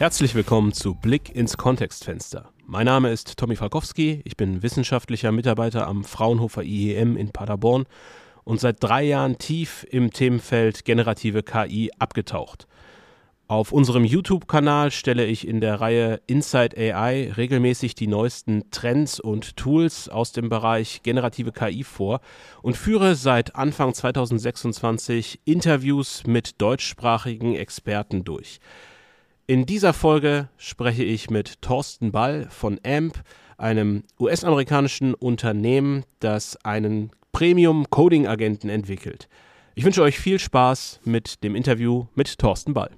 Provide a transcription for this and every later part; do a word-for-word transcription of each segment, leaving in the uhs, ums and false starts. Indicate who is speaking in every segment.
Speaker 1: Herzlich willkommen zu Blick ins Kontextfenster. Mein Name ist Tommy Falkowski, ich bin wissenschaftlicher Mitarbeiter am Fraunhofer I E M in Paderborn und seit drei Jahren tief im Themenfeld generative K I abgetaucht. Auf unserem YouTube-Kanal stelle ich in der Reihe Inside A I regelmäßig die neuesten Trends und Tools aus dem Bereich generative K I vor und führe seit Anfang zweitausendsechsundzwanzig Interviews mit deutschsprachigen Experten durch. In dieser Folge spreche ich mit Thorsten Ball von A M P, einem U S-amerikanischen Unternehmen, das einen Premium-Coding-Agenten entwickelt. Ich wünsche euch viel Spaß mit dem Interview mit Thorsten Ball.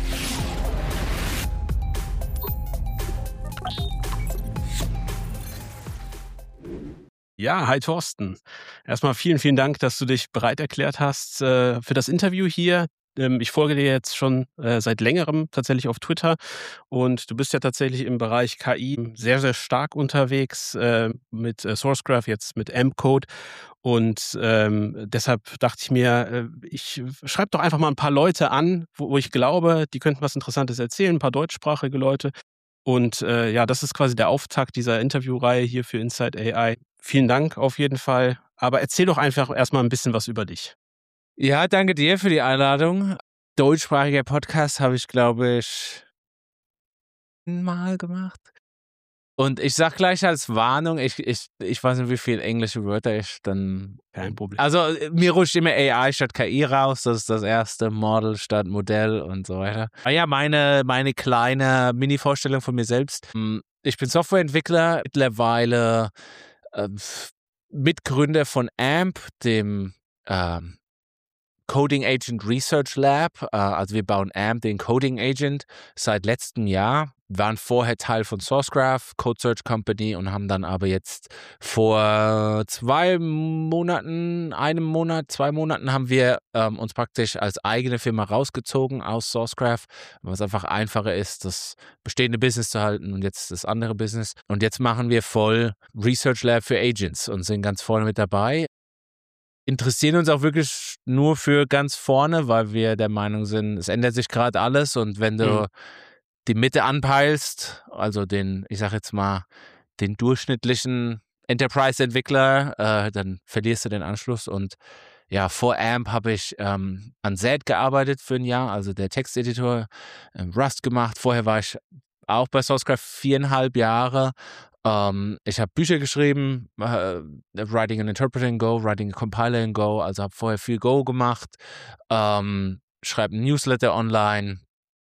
Speaker 1: Ja, hi Thorsten. Erstmal vielen, vielen Dank, dass du dich bereit erklärt hast äh, für das Interview hier. Ähm, ich folge dir jetzt schon äh, seit längerem tatsächlich auf Twitter und du bist ja tatsächlich im Bereich K I sehr, sehr stark unterwegs äh, mit äh, Sourcegraph, jetzt mit A M P-Code. Und ähm, deshalb dachte ich mir, äh, ich schreibe doch einfach mal ein paar Leute an, wo, wo ich glaube, die könnten was Interessantes erzählen, ein paar deutschsprachige Leute. Und äh, ja, das ist quasi der Auftakt dieser Interviewreihe hier für Inside A I. Vielen Dank auf jeden Fall. Aber erzähl doch einfach erstmal ein bisschen was über dich.
Speaker 2: Ja, danke dir für die Einladung. Deutschsprachiger Podcast habe ich, glaube ich, mal gemacht. Und ich sag gleich als Warnung, ich, ich, ich weiß nicht, wie viele englische Wörter ich dann...
Speaker 1: Kein Problem.
Speaker 2: Also mir rutscht immer A I statt K I raus, das ist das erste, Model statt Modell und so weiter. Aber ja, meine, meine kleine Mini-Vorstellung von mir selbst. Ich bin Softwareentwickler, mittlerweile äh, Mitgründer von A M P, dem äh, Coding Agent Research Lab. Äh, also wir bauen A M P, den Coding Agent, seit letztem Jahr. Waren vorher Teil von Sourcegraph, Code Search Company und haben dann aber jetzt vor zwei Monaten, einem Monat, zwei Monaten haben wir ähm, uns praktisch als eigene Firma rausgezogen aus Sourcegraph, was einfach einfacher ist, das bestehende Business zu halten und jetzt das andere Business. Und jetzt machen wir voll Research Lab für Agents und sind ganz vorne mit dabei. Interessieren uns auch wirklich nur für ganz vorne, weil wir der Meinung sind, es ändert sich gerade alles und wenn du mhm. die Mitte anpeilst, also den, ich sag jetzt mal, den durchschnittlichen Enterprise-Entwickler, äh, dann verlierst du den Anschluss. Und ja, vor A M P habe ich ähm, an Z gearbeitet für ein Jahr, also der Texteditor, ähm, Rust gemacht. Vorher war ich auch bei Sourcegraph viereinhalb Jahre. Ähm, ich habe Bücher geschrieben, äh, Writing and Interpreting in Go, Writing and Compiler in Go, also habe vorher viel Go gemacht, ähm, schreibe ein Newsletter online,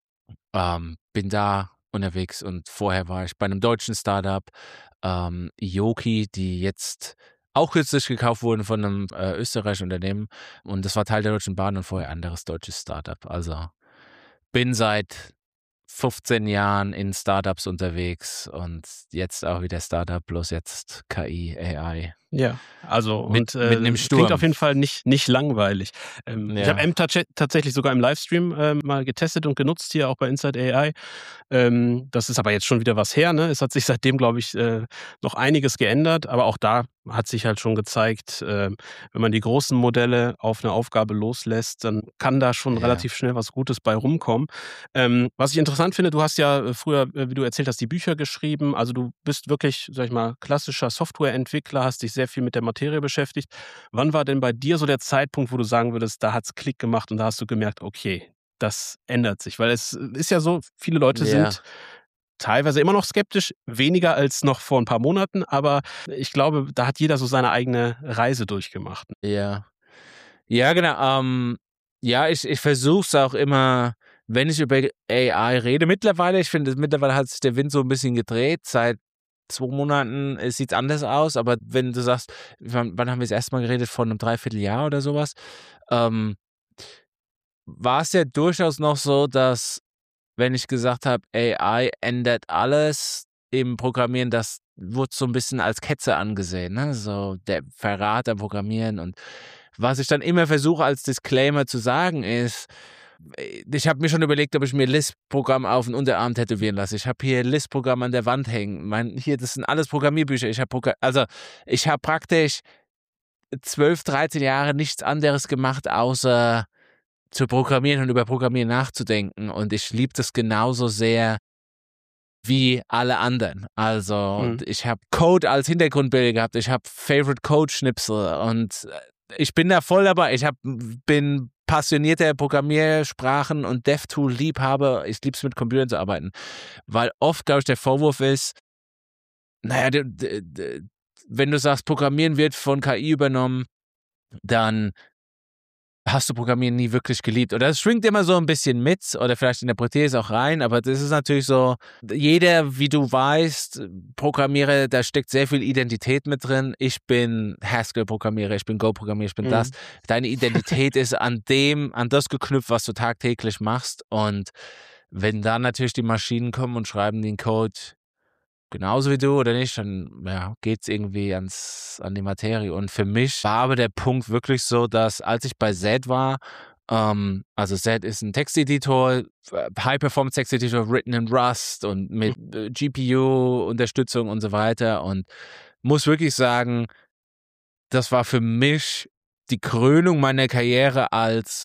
Speaker 2: Ähm, bin da unterwegs und vorher war ich bei einem deutschen Startup, ähm, Yoki, die jetzt auch kürzlich gekauft wurden von einem äh, österreichischen Unternehmen und das war Teil der Deutschen Bahn und vorher anderes deutsches Startup. Also bin seit fünfzehn Jahren in Startups unterwegs und jetzt auch wieder Startup, bloß jetzt K I, A I.
Speaker 1: Ja, also
Speaker 2: mit,
Speaker 1: und, äh,
Speaker 2: mitten im Sturm.
Speaker 1: Klingt auf jeden Fall nicht, nicht langweilig. Ähm,
Speaker 2: Ja.
Speaker 1: Ich habe A M P tats- tatsächlich sogar im Livestream äh, mal getestet und genutzt, hier auch bei Inside A I. Ähm, das ist aber jetzt schon wieder was her, ne? Es hat sich seitdem, glaube ich, äh, noch einiges geändert, aber auch da hat sich halt schon gezeigt, äh, wenn man die großen Modelle auf eine Aufgabe loslässt, dann kann da schon
Speaker 2: Ja.
Speaker 1: relativ schnell was Gutes bei rumkommen. Ähm, was ich interessant finde, du hast ja früher, äh, wie du erzählt hast, die Bücher geschrieben, also du bist wirklich, sag ich mal, klassischer Softwareentwickler, hast dich sehr viel mit der Materie beschäftigt. Wann war denn bei dir so der Zeitpunkt, wo du sagen würdest, da hat's Klick gemacht und da hast du gemerkt, okay, das ändert sich? Weil es ist ja so, viele Leute
Speaker 2: Ja.
Speaker 1: sind teilweise immer noch skeptisch, weniger als noch vor ein paar Monaten, aber ich glaube, da hat jeder so seine eigene Reise durchgemacht.
Speaker 2: Ja, ja, genau. Ähm, ja, ich, ich versuche es auch immer, wenn ich über A I rede. Mittlerweile, ich finde, mittlerweile hat sich der Wind so ein bisschen gedreht. Seit zwei Monaten sieht es anders aus. Aber wenn du sagst, wann, wann haben wir das erste Mal geredet? Vor einem Dreivierteljahr oder sowas. Ähm, war es ja durchaus noch so, dass, wenn ich gesagt habe, A I ändert alles im Programmieren, das wurde so ein bisschen als Ketzer angesehen, ne? So der Verrat am Programmieren. Und was ich dann immer versuche als Disclaimer zu sagen ist, ich habe mir schon überlegt, ob ich mir Lisp-Programm auf den Unterarm tätowieren lasse. Ich habe hier Lisp-Programm an der Wand hängen. Mein, hier, das sind alles Programmierbücher. Ich habe Progr- also ich habe praktisch zwölf, dreizehn Jahre nichts anderes gemacht, außer zu programmieren und über Programmieren nachzudenken. Und ich liebe das genauso sehr, wie alle anderen. Also
Speaker 1: Mhm.
Speaker 2: ich habe Code als Hintergrundbild gehabt, ich habe Favorite Code Schnipsel und ich bin da voll dabei. Ich hab, bin passionierter Programmiersprachen und DevTool-Liebhaber. Ich liebe es, mit Computern zu arbeiten. Weil oft, glaube ich, der Vorwurf ist, naja, d- d- d- wenn du sagst, Programmieren wird von K I übernommen, dann hast du Programmieren nie wirklich geliebt. Oder es schwingt immer so ein bisschen mit, oder vielleicht interpretiere ich es auch rein, aber das ist natürlich so, jeder, wie du weißt, Programmierer, da steckt sehr viel Identität mit drin. Ich bin Haskell-Programmierer, ich bin Go-Programmierer, ich bin
Speaker 1: Mhm.
Speaker 2: das. Deine Identität ist an dem, an das geknüpft, was du tagtäglich machst. Und wenn dann natürlich die Maschinen kommen und schreiben den Code genauso wie du oder nicht, dann ja, geht es irgendwie ans, an die Materie. Und für mich war aber der Punkt wirklich so, dass als ich bei Z war, ähm, also Z ist ein Texteditor, High-Performance-Texteditor, written in Rust und mit äh, G P U-Unterstützung und so weiter. Und muss wirklich sagen, das war für mich die Krönung meiner Karriere als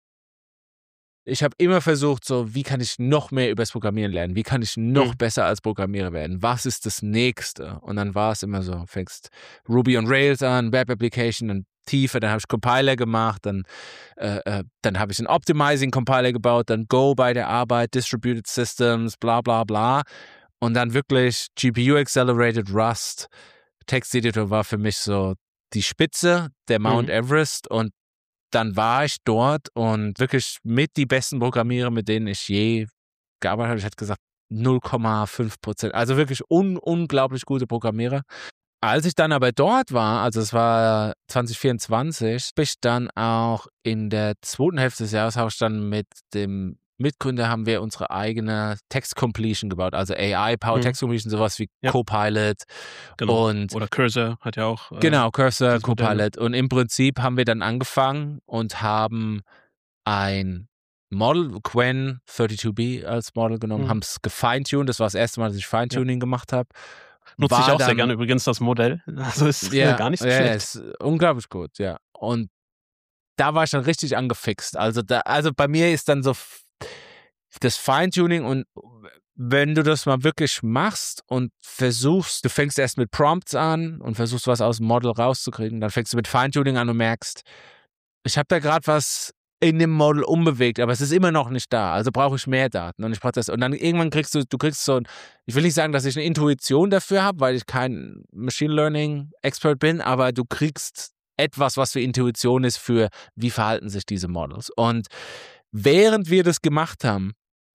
Speaker 2: ich habe immer versucht, so, wie kann ich noch mehr übers Programmieren lernen? Wie kann ich noch
Speaker 1: Mhm.
Speaker 2: besser als Programmierer werden? Was ist das Nächste? Und dann war es immer so, fängst Ruby on Rails an, Web Application, dann tiefer, dann habe ich Compiler gemacht, dann, äh, äh, dann habe ich einen Optimizing Compiler gebaut, dann Go bei der Arbeit, Distributed Systems, bla bla bla. Und dann wirklich G P U-Accelerated Rust. Texteditor war für mich so die Spitze der Mount
Speaker 1: Mhm.
Speaker 2: Everest und dann war ich dort und wirklich mit die besten Programmierer, mit denen ich je gearbeitet habe. Ich hätte gesagt null Komma fünf Prozent. Also wirklich un unglaublich gute Programmierer. Als ich dann aber dort war, also es war zwanzig vierundzwanzig, bin ich dann auch in der zweiten Hälfte des Jahres, habe ich dann mit dem Mitgründer haben wir unsere eigene Text Completion gebaut, also A I-Powered
Speaker 1: Mhm.
Speaker 2: Text Completion, sowas wie
Speaker 1: Ja.
Speaker 2: Copilot
Speaker 1: Genau.
Speaker 2: und
Speaker 1: Oder Cursor hat ja auch. Äh,
Speaker 2: genau, Cursor,
Speaker 1: dieses Modell, ne?
Speaker 2: Copilot. Und im Prinzip haben wir dann angefangen und haben ein Model, Qwen zweiunddreißig B als Model genommen,
Speaker 1: Mhm.
Speaker 2: haben es gefeintuned. Das war das erste Mal, dass ich Feintuning gemacht habe.
Speaker 1: Nutze ich
Speaker 2: War
Speaker 1: auch sehr
Speaker 2: dann-
Speaker 1: gerne übrigens das Modell. Also ist
Speaker 2: Ja,
Speaker 1: äh, gar nicht so
Speaker 2: ja,
Speaker 1: schlecht.
Speaker 2: ist unglaublich gut, ja. Und da war ich dann richtig angefixt. Also da, also bei mir ist dann so f- das Feintuning und wenn du das mal wirklich machst und versuchst, du fängst erst mit Prompts an und versuchst was aus dem Model rauszukriegen, dann fängst du mit Feintuning an und merkst, ich habe da gerade was in dem Model umbewegt, aber es ist immer noch nicht da. Also brauche ich mehr Daten und ich brauche das. Und dann irgendwann kriegst du, du kriegst so ein, ich will nicht sagen, dass ich eine Intuition dafür habe, weil ich kein Machine Learning Expert bin, aber du kriegst etwas, was für Intuition ist für, wie verhalten sich diese Models. Und während wir das gemacht haben,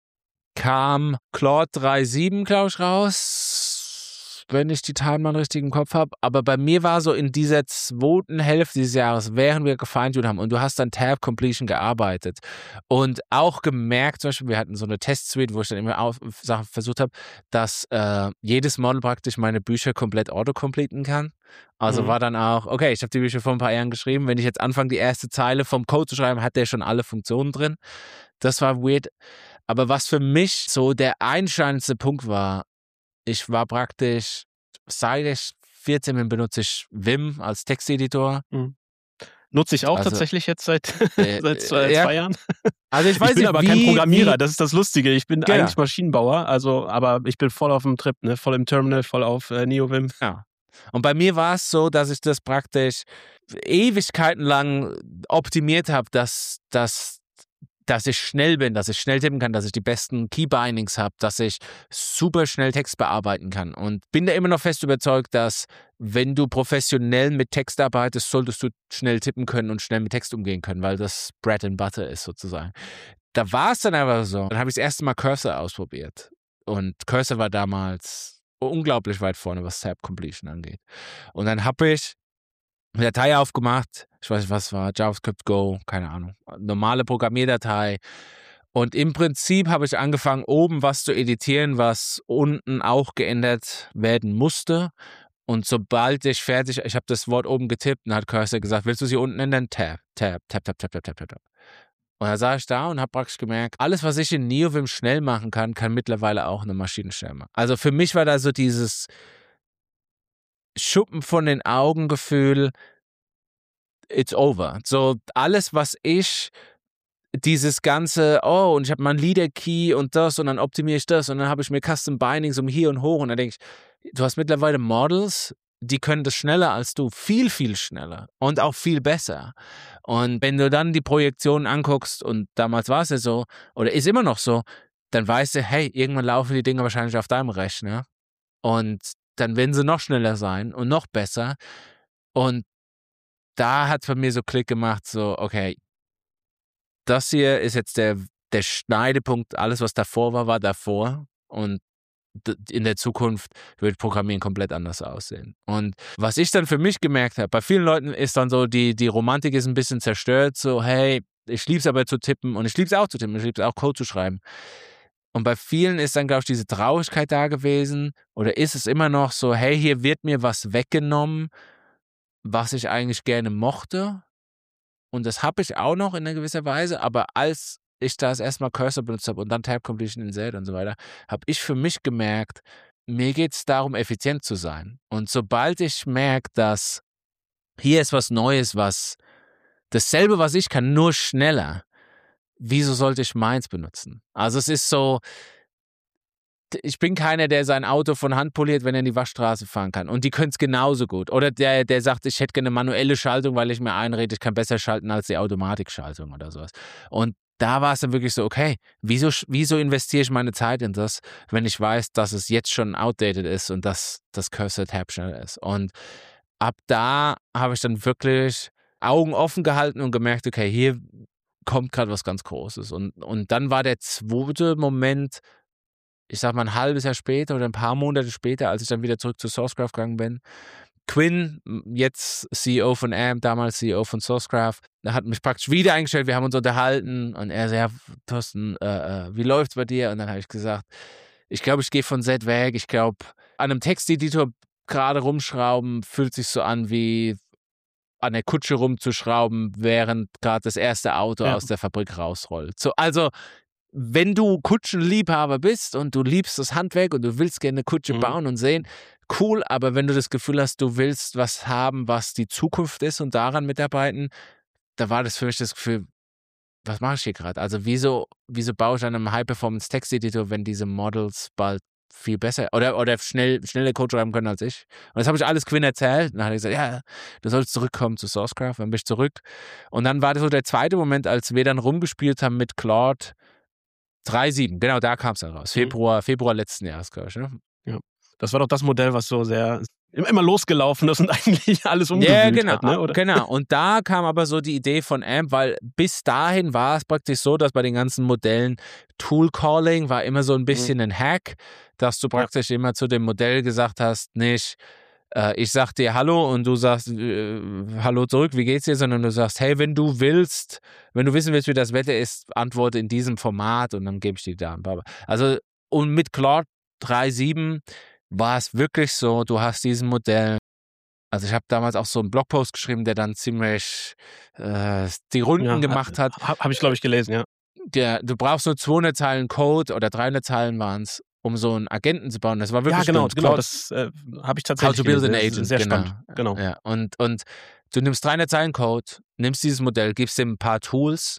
Speaker 2: kam Claude drei Punkt sieben, glaube ich, raus, wenn ich die Timeline richtig im Kopf habe. Aber bei mir war so in dieser zweiten Hälfte dieses Jahres, während wir gefeintuned haben und du hast dann Tab Completion gearbeitet und auch gemerkt, zum Beispiel, wir hatten so eine Testsuite, wo ich dann immer auf, Sachen versucht habe, dass äh, jedes Model praktisch meine Bücher komplett autocompleten kann. Also
Speaker 1: Mhm.
Speaker 2: war dann auch, okay, ich habe die Bücher vor ein paar Jahren geschrieben, wenn ich jetzt anfange, die erste Zeile vom Code zu schreiben, hat der schon alle Funktionen drin. Das war weird. Aber was für mich so der einschneidendste Punkt war, ich war praktisch, seit ich vierzehn bin, benutze ich Vim als Texteditor.
Speaker 1: Mhm. Nutze ich auch
Speaker 2: Also,
Speaker 1: tatsächlich jetzt seit,
Speaker 2: äh,
Speaker 1: seit zwei,
Speaker 2: ja.
Speaker 1: zwei Jahren.
Speaker 2: Also ich weiß
Speaker 1: Ich bin
Speaker 2: nicht,
Speaker 1: aber
Speaker 2: wie,
Speaker 1: kein Programmierer,
Speaker 2: wie,
Speaker 1: das ist das Lustige. Ich bin
Speaker 2: Genau.
Speaker 1: eigentlich Maschinenbauer, also, aber ich bin voll auf dem Trip, ne? Voll im Terminal, voll auf äh, NeoVim.
Speaker 2: Ja. Und bei mir war es so, dass ich das praktisch Ewigkeiten lang optimiert habe, dass, dass, dass ich schnell bin, dass ich schnell tippen kann, dass ich die besten Keybindings habe, dass ich super schnell Text bearbeiten kann. Und bin da immer noch fest überzeugt, dass wenn du professionell mit Text arbeitest, solltest du schnell tippen können und schnell mit Text umgehen können, weil das Bread and Butter ist sozusagen. Da war es dann aber so. Dann habe ich das erste Mal Cursor ausprobiert. Und Cursor war damals unglaublich weit vorne, was Tab Completion angeht. Und dann habe ich eine Datei aufgemacht, ich weiß nicht, was war, JavaScript Go, keine Ahnung, normale Programmierdatei. Und im Prinzip habe ich angefangen, oben was zu editieren, was unten auch geändert werden musste. Und sobald ich fertig, ich habe das Wort oben getippt und hat Cursor gesagt, willst du sie unten ändern? Tab, Tab, Tab, Tab, Tab, Tab, Tab, Tab. Und da saß ich da und habe praktisch gemerkt, alles, was ich in NeoVim schnell machen kann, kann mittlerweile auch eine Maschine schnell machen. Also für mich war da so dieses Schuppen von den Augen Gefühl, it's over. So alles, was ich dieses ganze, oh, und ich habe mal einen Leader Key und das und dann optimiere ich das und dann habe ich mir Custom Bindings um hier und hoch und dann denke ich, du hast mittlerweile Models, die können das schneller als du, viel, viel schneller und auch viel besser. Und wenn du dann die Projektionen anguckst und damals war es ja so oder ist immer noch so, dann weißt du, hey, irgendwann laufen die Dinge wahrscheinlich auf deinem Rechner und dann werden sie noch schneller sein und noch besser und da hat es bei mir so Klick gemacht, so, okay, das hier ist jetzt der, der Schneidepunkt, alles was davor war, war davor und in der Zukunft wird Programmieren komplett anders aussehen. Und was ich dann für mich gemerkt habe, bei vielen Leuten ist dann so, die, die Romantik ist ein bisschen zerstört, so hey, ich liebe es aber zu tippen und ich liebe es auch zu tippen, ich liebe es auch Code zu schreiben. Und bei vielen ist dann, glaube ich, diese Traurigkeit da gewesen oder ist es immer noch so, hey, hier wird mir was weggenommen, was ich eigentlich gerne mochte. Und das habe ich auch noch in einer gewisser Weise, aber als ich das erstmal Cursor benutzt habe und dann Tab Completion in Z und so weiter, habe ich für mich gemerkt, mir geht es darum, effizient zu sein. Und sobald ich merke, dass hier ist was Neues, was dasselbe, was ich kann, nur schneller, wieso sollte ich meins benutzen? Also es ist so, ich bin keiner, der sein Auto von Hand poliert, wenn er in die Waschstraße fahren kann. Und die können es genauso gut. Oder der, der sagt, ich hätte gerne eine manuelle Schaltung, weil ich mir einrede, ich kann besser schalten als die Automatikschaltung oder sowas. Und da war es dann wirklich so, okay, wieso, wieso investiere ich meine Zeit in das, wenn ich weiß, dass es jetzt schon outdated ist und dass das Cursor-Tab schneller ist. Und ab da habe ich dann wirklich Augen offen gehalten und gemerkt, okay, hier kommt gerade was ganz Großes. Und, und dann war der zweite Moment, ich sag mal ein halbes Jahr später oder ein paar Monate später, als ich dann wieder zurück zu Sourcegraph gegangen bin. Quinn, jetzt C E O von A M P, damals C E O von Sourcegraph, der hat mich praktisch wieder eingestellt, wir haben uns unterhalten und er so, ja, Thorsten, äh, wie läuft's bei dir? Und dann habe ich gesagt, ich glaube, ich gehe von Z weg, ich glaube, an einem Texteditor gerade rumschrauben, fühlt sich so an wie an der Kutsche rumzuschrauben, während gerade das erste Auto ja. aus der Fabrik rausrollt. So, also wenn du Kutschenliebhaber bist und du liebst das Handwerk und du willst gerne eine Kutsche mhm. bauen und sehen, cool, aber wenn du das Gefühl hast, du willst was haben, was die Zukunft ist und daran mitarbeiten, da war das für mich das Gefühl, was mache ich hier gerade? Also wieso, wieso baue ich an einem High-Performance-Text-Editor, wenn diese Models bald viel besser oder, oder schnell, schneller Code schreiben können als ich? Und das habe ich alles Quinn erzählt. Und dann hat er gesagt, ja, du sollst zurückkommen zu Sourcegraph. Dann bin ich zurück. Und dann war das so der zweite Moment, als wir dann rumgespielt haben mit Claude drei Punkt sieben, genau, da kam es dann raus. Februar, Februar letzten Jahres, glaube ich. Ne?
Speaker 1: Ja. Das war doch das Modell, was so sehr immer losgelaufen ist und eigentlich alles umgewühlt
Speaker 2: ja, genau,
Speaker 1: hat. Ne? Oder?
Speaker 2: Genau, und da kam aber so die Idee von A M P, weil bis dahin war es praktisch so, dass bei den ganzen Modellen Tool-Calling war immer so ein bisschen mhm. ein Hack, dass du praktisch ja. immer zu dem Modell gesagt hast, nicht ich sag dir Hallo und du sagst äh, Hallo zurück, wie geht's dir? Sondern du sagst, hey, wenn du willst, wenn du wissen willst, wie das Wetter ist, antworte in diesem Format und dann gebe ich dir da. Also, und mit Claude drei Punkt sieben war es wirklich so, du hast diesen Modell, also ich habe damals auch so einen Blogpost geschrieben, der dann ziemlich äh, die Runden ja, gemacht hat.
Speaker 1: Habe hab ich, glaube ich, gelesen, ja.
Speaker 2: Der, du brauchst nur zweihundert Zeilen Code oder dreihundert Zeilen waren es, um so einen Agenten zu bauen. Das war wirklich
Speaker 1: ja, genau,
Speaker 2: spannend.
Speaker 1: genau, das äh, habe ich tatsächlich
Speaker 2: How to build
Speaker 1: gelesen.
Speaker 2: an agent,
Speaker 1: sehr
Speaker 2: genau.
Speaker 1: spannend. Genau.
Speaker 2: Ja, und, und du nimmst dreihundert Zeilen Code, nimmst dieses Modell, gibst ihm ein paar Tools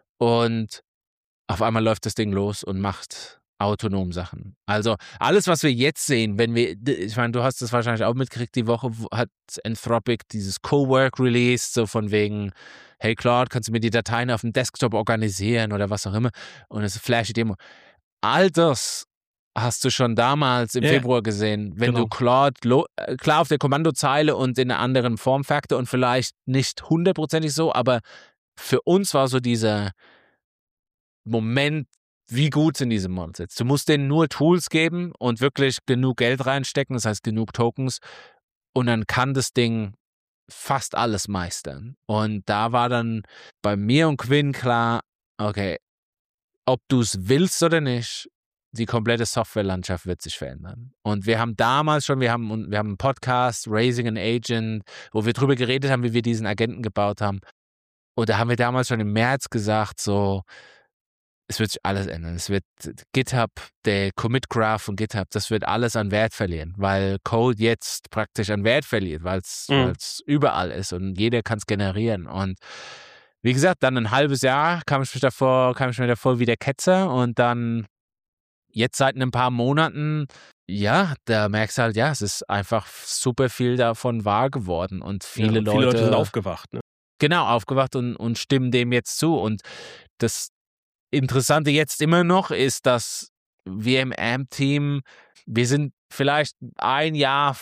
Speaker 2: und auf einmal läuft das Ding los und macht autonom Sachen. Also alles, was wir jetzt sehen, wenn wir, ich meine, du hast das wahrscheinlich auch mitgekriegt, die Woche hat Anthropic dieses Cowork released, so von wegen, hey Claude, kannst du mir die Dateien auf dem Desktop organisieren oder was auch immer und es ist flashy Demo. All das hast du schon damals im yeah. Februar gesehen, wenn genau. du Claude, lo- klar auf der Kommandozeile und in einer anderen Formfaktor und vielleicht nicht hundertprozentig so, aber für uns war so dieser Moment, wie gut sind diese Models jetzt. Du musst denen nur Tools geben und wirklich genug Geld reinstecken, das heißt genug Tokens und dann kann das Ding fast alles meistern. Und da war dann bei mir und Quinn klar, okay, ob du es willst oder nicht, die komplette Softwarelandschaft wird sich verändern. Und wir haben damals schon, wir haben, wir haben einen Podcast, Raising an Agent, wo wir drüber geredet haben, wie wir diesen Agenten gebaut haben. Und da haben wir damals schon im März gesagt, so, es wird sich alles ändern. Es wird GitHub, der Commit Graph von GitHub, das wird alles an Wert verlieren, weil Code jetzt praktisch an Wert verliert, weil es mhm. überall ist und jeder kann es generieren. Und wie gesagt, dann ein halbes Jahr kam ich, mich davor, kam ich mir davor wie der Ketzer und dann jetzt seit ein paar Monaten, ja, da merkst du halt, ja, es ist einfach super viel davon wahr geworden und viele,
Speaker 1: ja, und
Speaker 2: Leute,
Speaker 1: viele Leute sind aufgewacht. Ne?
Speaker 2: Genau, aufgewacht und, und stimmen dem jetzt zu. Und das Interessante jetzt immer noch ist, dass wir im A M P-Team, wir sind vielleicht ein Jahr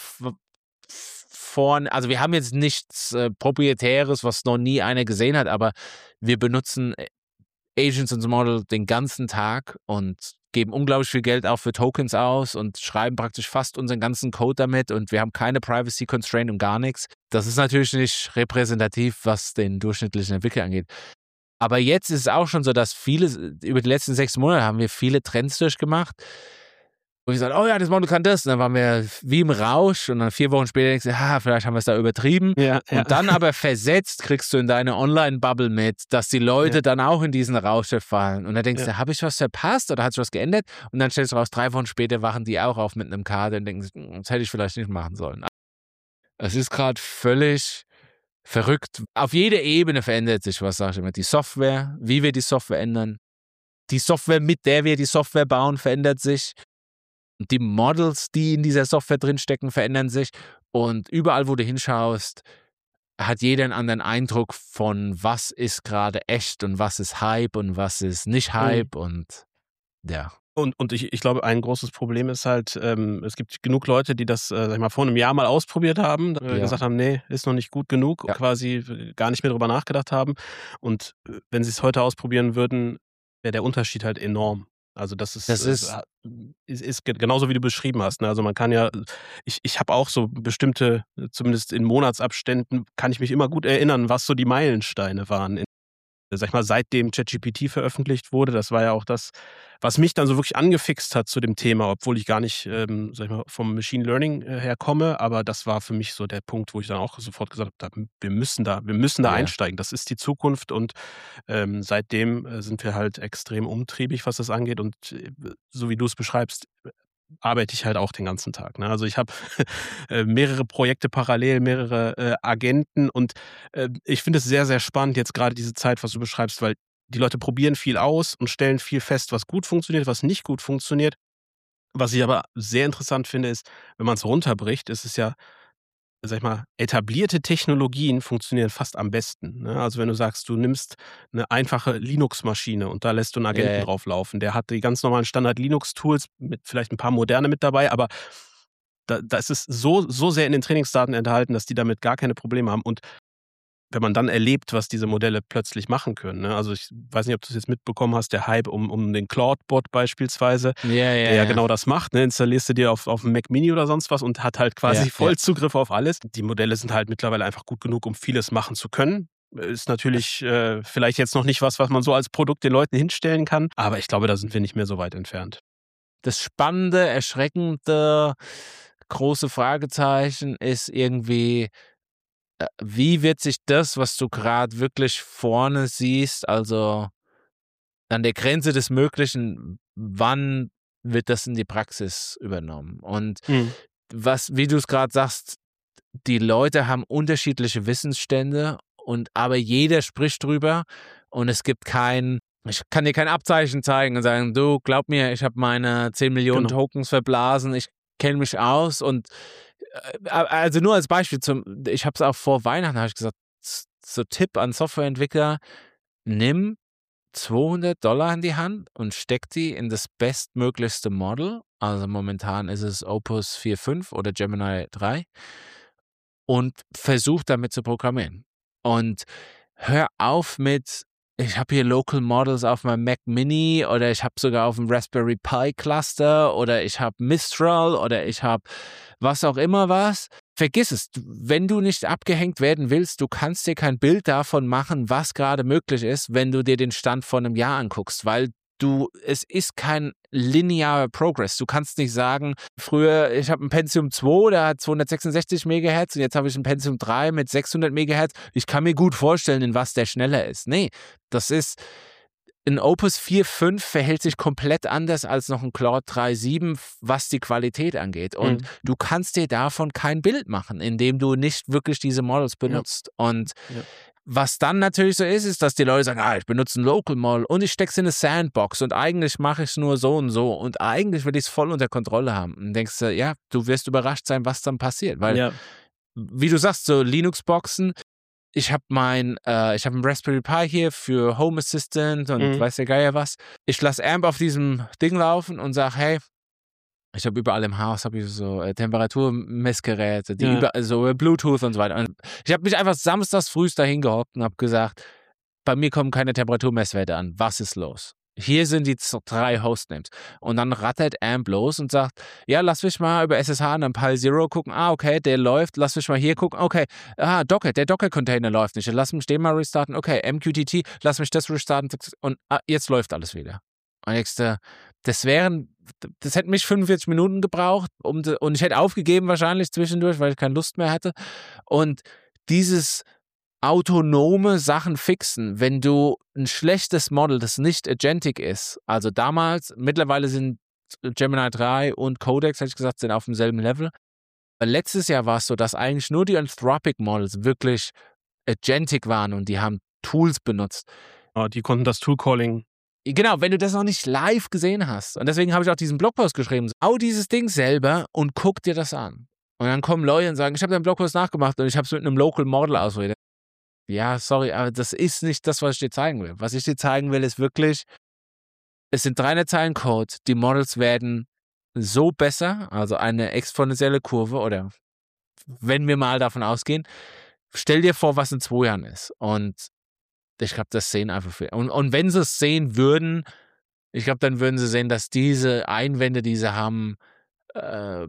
Speaker 2: vorne, also wir haben jetzt nichts äh, Proprietäres, was noch nie einer gesehen hat, aber wir benutzen Agents und Model den ganzen Tag und geben unglaublich viel Geld auch für Tokens aus und schreiben praktisch fast unseren ganzen Code damit und wir haben keine Privacy Constraint und gar nichts. Das ist natürlich nicht repräsentativ, was den durchschnittlichen Entwickler angeht. Aber jetzt ist es auch schon so, dass viele, über die letzten sechs Monate haben wir viele Trends durchgemacht. Und ich sagte, oh ja, das Model kann das. Und dann waren wir wie im Rausch und dann vier Wochen später denkst du, ah, vielleicht haben wir es da übertrieben.
Speaker 1: Ja, ja.
Speaker 2: Und dann aber versetzt kriegst du in deine Online-Bubble mit, dass die Leute ja. dann auch in diesen Rausch fallen. Und dann denkst ja. du, habe ich was verpasst oder hat sich was geändert? Und dann stellst du raus, drei Wochen später wachen die auch auf mit einem Kader und denken, das hätte ich vielleicht nicht machen sollen. Es ist gerade völlig verrückt. Auf jeder Ebene verändert sich was, sag ich immer. Die Software, wie wir die Software ändern. Die Software, mit der wir die Software bauen, verändert sich. Die Models, die in dieser Software drinstecken, verändern sich. Und überall, wo du hinschaust, hat jeder einen anderen Eindruck von, was ist gerade echt und was ist Hype und was ist nicht Hype. Mhm. Und ja.
Speaker 1: Und, und ich, ich glaube, ein großes Problem ist halt, ähm, es gibt genug Leute, die das, äh, sag ich mal, vor einem Jahr mal ausprobiert haben, äh, ja. gesagt haben, nee, ist noch nicht gut genug, ja. quasi gar nicht mehr drüber nachgedacht haben. Und wenn sie es heute ausprobieren würden, wäre der Unterschied halt enorm. Also das ist,
Speaker 2: das ist,
Speaker 1: ist, ist genauso, wie du beschrieben hast. Ne? Also man kann ja, ich, ich habe auch so bestimmte, zumindest in Monatsabständen, kann ich mich immer gut erinnern, was so die Meilensteine waren. In, sag ich mal, seitdem ChatGPT veröffentlicht wurde, das war ja auch das, was mich dann so wirklich angefixt hat zu dem Thema, obwohl ich gar nicht, ähm, sag ich mal, vom Machine Learning äh, herkomme, aber das war für mich so der Punkt, wo ich dann auch sofort gesagt habe, wir müssen da, wir müssen da ja. einsteigen, das ist die Zukunft und ähm, seitdem äh, sind wir halt extrem umtriebig, was das angeht und äh, so wie du es beschreibst, arbeite ich halt auch den ganzen Tag. Ne? Also ich habe äh, mehrere Projekte parallel, mehrere äh, Agenten und äh, ich finde es sehr, sehr spannend jetzt gerade diese Zeit, was du beschreibst, weil die Leute probieren viel aus und stellen viel fest, was gut funktioniert, was nicht gut funktioniert. Was ich aber sehr interessant finde, ist, wenn man es runterbricht, ist es ja, sag ich mal, etablierte Technologien funktionieren fast am besten. Ne? Also wenn du sagst, du nimmst eine einfache Linux-Maschine und da lässt du einen Agenten yeah. drauf laufen, der hat die ganz normalen Standard-Linux-Tools mit vielleicht ein paar moderne mit dabei, aber da, da ist es so, so sehr in den Trainingsdaten enthalten, dass die damit gar keine Probleme haben. Und wenn man dann erlebt, was diese Modelle plötzlich machen können. Ne? Also ich weiß nicht, ob du es jetzt mitbekommen hast, der Hype um, um den Claude-Bot beispielsweise,
Speaker 2: ja, ja,
Speaker 1: der ja,
Speaker 2: ja
Speaker 1: genau das macht. Ne? Installierst du dir auf, auf dem Mac Mini oder sonst was und hat halt quasi ja, Vollzugriff ja. auf alles. Die Modelle sind halt mittlerweile einfach gut genug, um vieles machen zu können. Ist natürlich äh, vielleicht jetzt noch nicht was, was man so als Produkt den Leuten hinstellen kann, aber ich glaube, da sind wir nicht mehr so weit entfernt.
Speaker 2: Das spannende, erschreckende, große Fragezeichen ist irgendwie, wie wird sich das, was du gerade wirklich vorne siehst, also an der Grenze des Möglichen, wann wird das in die Praxis übernommen? Und mhm. was, wie du es gerade sagst, die Leute haben unterschiedliche Wissensstände und aber jeder spricht drüber und es gibt kein, ich kann dir kein Abzeichen zeigen und sagen, du, glaub mir, ich habe meine zehn Millionen genau. Tokens verblasen, ich kenne mich aus und also nur als Beispiel, zum, ich habe es auch vor Weihnachten, habe ich gesagt, so Tipp an Softwareentwickler, nimm zweihundert Dollar in die Hand und steck die in das bestmöglichste Model, also momentan ist es Opus vier Punkt fünf oder Gemini drei und versuch damit zu programmieren. Und hör auf mit, ich habe hier Local Models auf meinem Mac Mini oder ich habe sogar auf dem Raspberry Pi Cluster oder ich habe Mistral oder ich habe was auch immer was. Vergiss es, wenn du nicht abgehängt werden willst, du kannst dir kein Bild davon machen, was gerade möglich ist, wenn du dir den Stand von einem Jahr anguckst, weil du, es ist kein linearer Progress. Du kannst nicht sagen, früher, ich habe ein Pentium zwei, der hat zweihundertsechsundsechzig Megahertz und jetzt habe ich ein Pentium drei mit sechshundert Megahertz. Ich kann mir gut vorstellen, in was der schneller ist. Nee, das ist, ein Opus vier Punkt fünf verhält sich komplett anders als noch ein Claude drei Punkt sieben, was die Qualität angeht. Und mhm. du kannst dir davon kein Bild machen, indem du nicht wirklich diese Models benutzt. Ja. Und ja. Was dann natürlich so ist, ist, dass die Leute sagen, ah, ich benutze ein Local Model und ich stecke es in eine Sandbox und eigentlich mache ich es nur so und so und eigentlich will ich es voll unter Kontrolle haben. Und denkst du, ja, du wirst überrascht sein, was dann passiert. Weil, ja. wie du sagst, so Linux-Boxen, ich habe mein, äh, ich habe einen Raspberry Pi hier für Home Assistant und mhm. weiß der Geier was. Ich lasse A M P auf diesem Ding laufen und sage, hey, ich habe überall im Haus habe ich so äh, Temperaturmessgeräte, die ja. über, so Bluetooth und so weiter. Und ich habe mich einfach samstags früh dahin gehockt und habe gesagt, bei mir kommen keine Temperaturmesswerte an. Was ist los? Hier sind die drei Hostnames. Und dann rattert A M P los und sagt, ja, lass mich mal über S S H an einem Pi Zero gucken. Ah, okay, der läuft. Lass mich mal hier gucken. Okay, ah, Docker, der Docker-Container läuft nicht. Lass mich den mal restarten. Okay, M Q T T, lass mich das restarten. Und ah, jetzt läuft alles wieder. Und ich, das wären, das hätte mich fünfundvierzig Minuten gebraucht um, und ich hätte aufgegeben wahrscheinlich zwischendurch, weil ich keine Lust mehr hatte. Und dieses autonome Sachen fixen, wenn du ein schlechtes Model, das nicht agentic ist, also damals, mittlerweile sind Gemini drei und Codex, hätte ich gesagt, sind auf demselben Level. Letztes Jahr war es so, dass eigentlich nur die Anthropic Models wirklich agentic waren und die haben Tools benutzt.
Speaker 1: Oh, die konnten das Tool-Calling.
Speaker 2: Genau, wenn du das noch nicht live gesehen hast. Und deswegen habe ich auch diesen Blogpost geschrieben. Hau dieses Ding selber und guck dir das an. Und dann kommen Leute und sagen, ich habe deinen Blogpost nachgemacht und ich habe es mit einem Local Model ausprobiert. Ja, sorry, aber das ist nicht das, was ich dir zeigen will. Was ich dir zeigen will, ist wirklich, es sind dreihundert Zeilen Code. Die Models werden so besser, also eine exponentielle Kurve, oder wenn wir mal davon ausgehen, stell dir vor, was in zwei Jahren ist. Und ich glaube, das sehen einfach viele. Und, und wenn sie es sehen würden, ich glaube, dann würden sie sehen, dass diese Einwände, die sie haben, äh,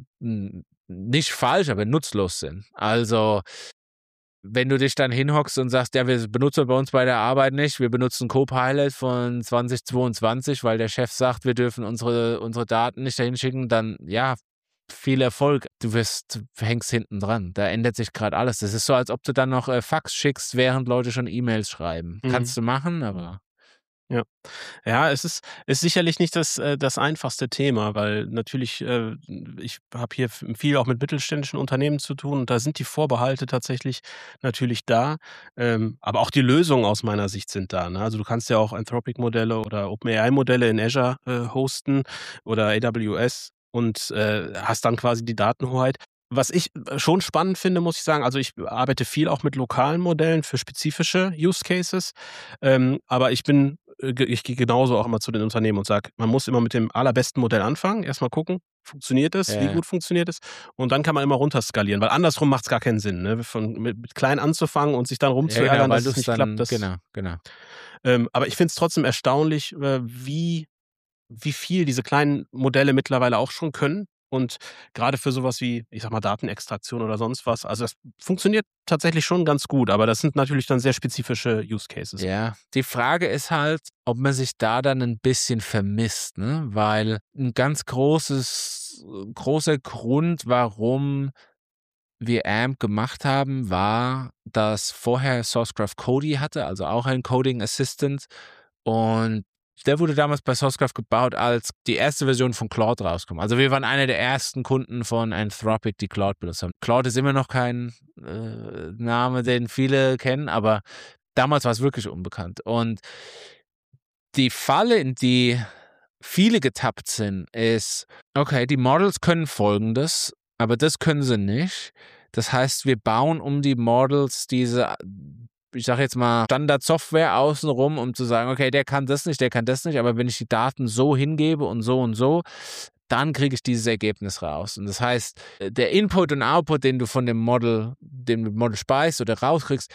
Speaker 2: nicht falsch, aber nutzlos sind. Also, wenn du dich dann hinhockst und sagst, ja, wir benutzen bei uns bei der Arbeit nicht, wir benutzen Copilot von zwanzig zweiundzwanzig, weil der Chef sagt, wir dürfen unsere, unsere Daten nicht dahin schicken, dann, ja, viel Erfolg. Du wirst, hängst hinten dran. Da ändert sich gerade alles. Das ist so, als ob du dann noch äh, Fax schickst, während Leute schon E-Mails schreiben. Mhm. Kannst du machen, aber...
Speaker 1: Ja, ja, es ist, ist sicherlich nicht das, äh, das einfachste Thema, weil natürlich, äh, ich habe hier viel auch mit mittelständischen Unternehmen zu tun und da sind die Vorbehalte tatsächlich natürlich da, ähm, aber auch die Lösungen aus meiner Sicht sind da. Ne? Also du kannst ja auch Anthropic-Modelle oder OpenAI-Modelle in Azure äh, hosten oder A W S und äh, hast dann quasi die Datenhoheit. Was ich schon spannend finde, muss ich sagen, also ich arbeite viel auch mit lokalen Modellen für spezifische Use Cases, ähm, aber ich bin, ich gehe genauso auch immer zu den Unternehmen und sage, man muss immer mit dem allerbesten Modell anfangen, erstmal gucken, funktioniert es, ja. Wie gut funktioniert es und dann kann man immer runterskalieren, weil andersrum macht es gar keinen Sinn, ne? Von, mit, mit klein anzufangen und sich dann rumzuärgern, ja, genau, dass es nicht dann, klappt. Das,
Speaker 2: genau, genau.
Speaker 1: Ähm, aber ich finde es trotzdem erstaunlich, äh, wie, wie viel diese kleinen Modelle mittlerweile auch schon können. Und gerade für sowas wie, ich sag mal, Datenextraktion oder sonst was, also das funktioniert tatsächlich schon ganz gut, aber das sind natürlich dann sehr spezifische Use Cases.
Speaker 2: Ja, die Frage ist halt, ob man sich da dann ein bisschen vermisst, ne? Weil ein ganz großes, großer Grund, warum wir A M P gemacht haben, war, dass vorher Sourcegraph Kodi hatte, also auch ein Coding Assistant, und der wurde damals bei Sourcegraph gebaut, als die erste Version von Claude rauskam. Also wir waren einer der ersten Kunden von Anthropic, die Claude benutzt haben. Claude ist immer noch kein äh, Name, den viele kennen, aber damals war es wirklich unbekannt. Und die Falle, in die viele getappt sind, ist, okay, die Models können Folgendes, aber das können sie nicht. Das heißt, wir bauen um die Models diese, ich sage jetzt mal, Standardsoftware außenrum, um zu sagen, okay, der kann das nicht, der kann das nicht, aber wenn ich die Daten so hingebe und so und so, dann kriege ich dieses Ergebnis raus. Und das heißt, der Input und Output, den du von dem Model, den du Model speist oder rauskriegst,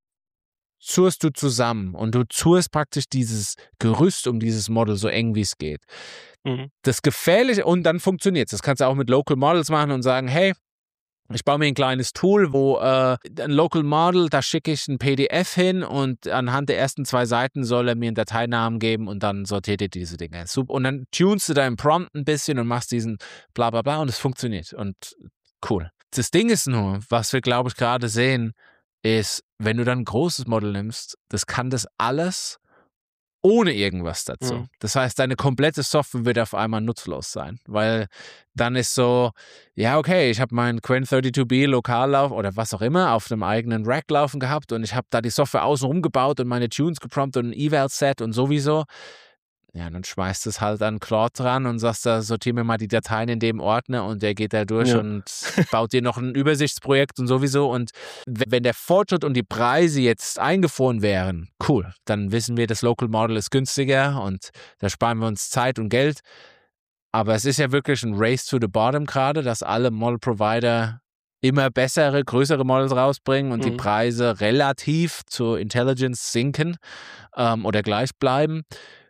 Speaker 2: zurst du zusammen und du zurst praktisch dieses Gerüst um dieses Model so eng wie es geht. Mhm. Das Gefährliche, und dann funktioniert es. Das kannst du auch mit Local Models machen und sagen, hey, ich baue mir ein kleines Tool, wo äh, ein Local Model, da schicke ich ein P D F hin und anhand der ersten zwei Seiten soll er mir einen Dateinamen geben und dann sortiert er diese Dinge. Super. Und dann tunst du deinen Prompt ein bisschen und machst diesen bla bla bla und es funktioniert. Und cool. Das Ding ist nur, was wir, glaube ich, gerade sehen, ist, wenn du dann ein großes Model nimmst, das kann das alles ohne irgendwas dazu.
Speaker 1: Mhm.
Speaker 2: Das heißt, deine komplette Software wird auf einmal nutzlos sein, weil dann ist so, ja okay, ich habe meinen Qwen zweiunddreißig B lokal laufen oder was auch immer auf einem eigenen Rack laufen gehabt und ich habe da die Software außenrum gebaut und meine Tunes gepromptet und ein Eval-Set und sowieso. Ja, dann schmeißt es halt an Claude dran und sagst da, sortier mir mal die Dateien in dem Ordner und der geht da durch
Speaker 1: Ja.
Speaker 2: und baut dir noch ein Übersichtsprojekt und sowieso. Und wenn der Fortschritt und die Preise jetzt eingefroren wären, cool, dann wissen wir, das Local Model ist günstiger und da sparen wir uns Zeit und Geld. Aber es ist ja wirklich ein Race to the Bottom gerade, dass alle Model-Provider immer bessere, größere Models rausbringen und
Speaker 1: Mhm.
Speaker 2: die Preise relativ zur Intelligence sinken ähm, oder gleich bleiben.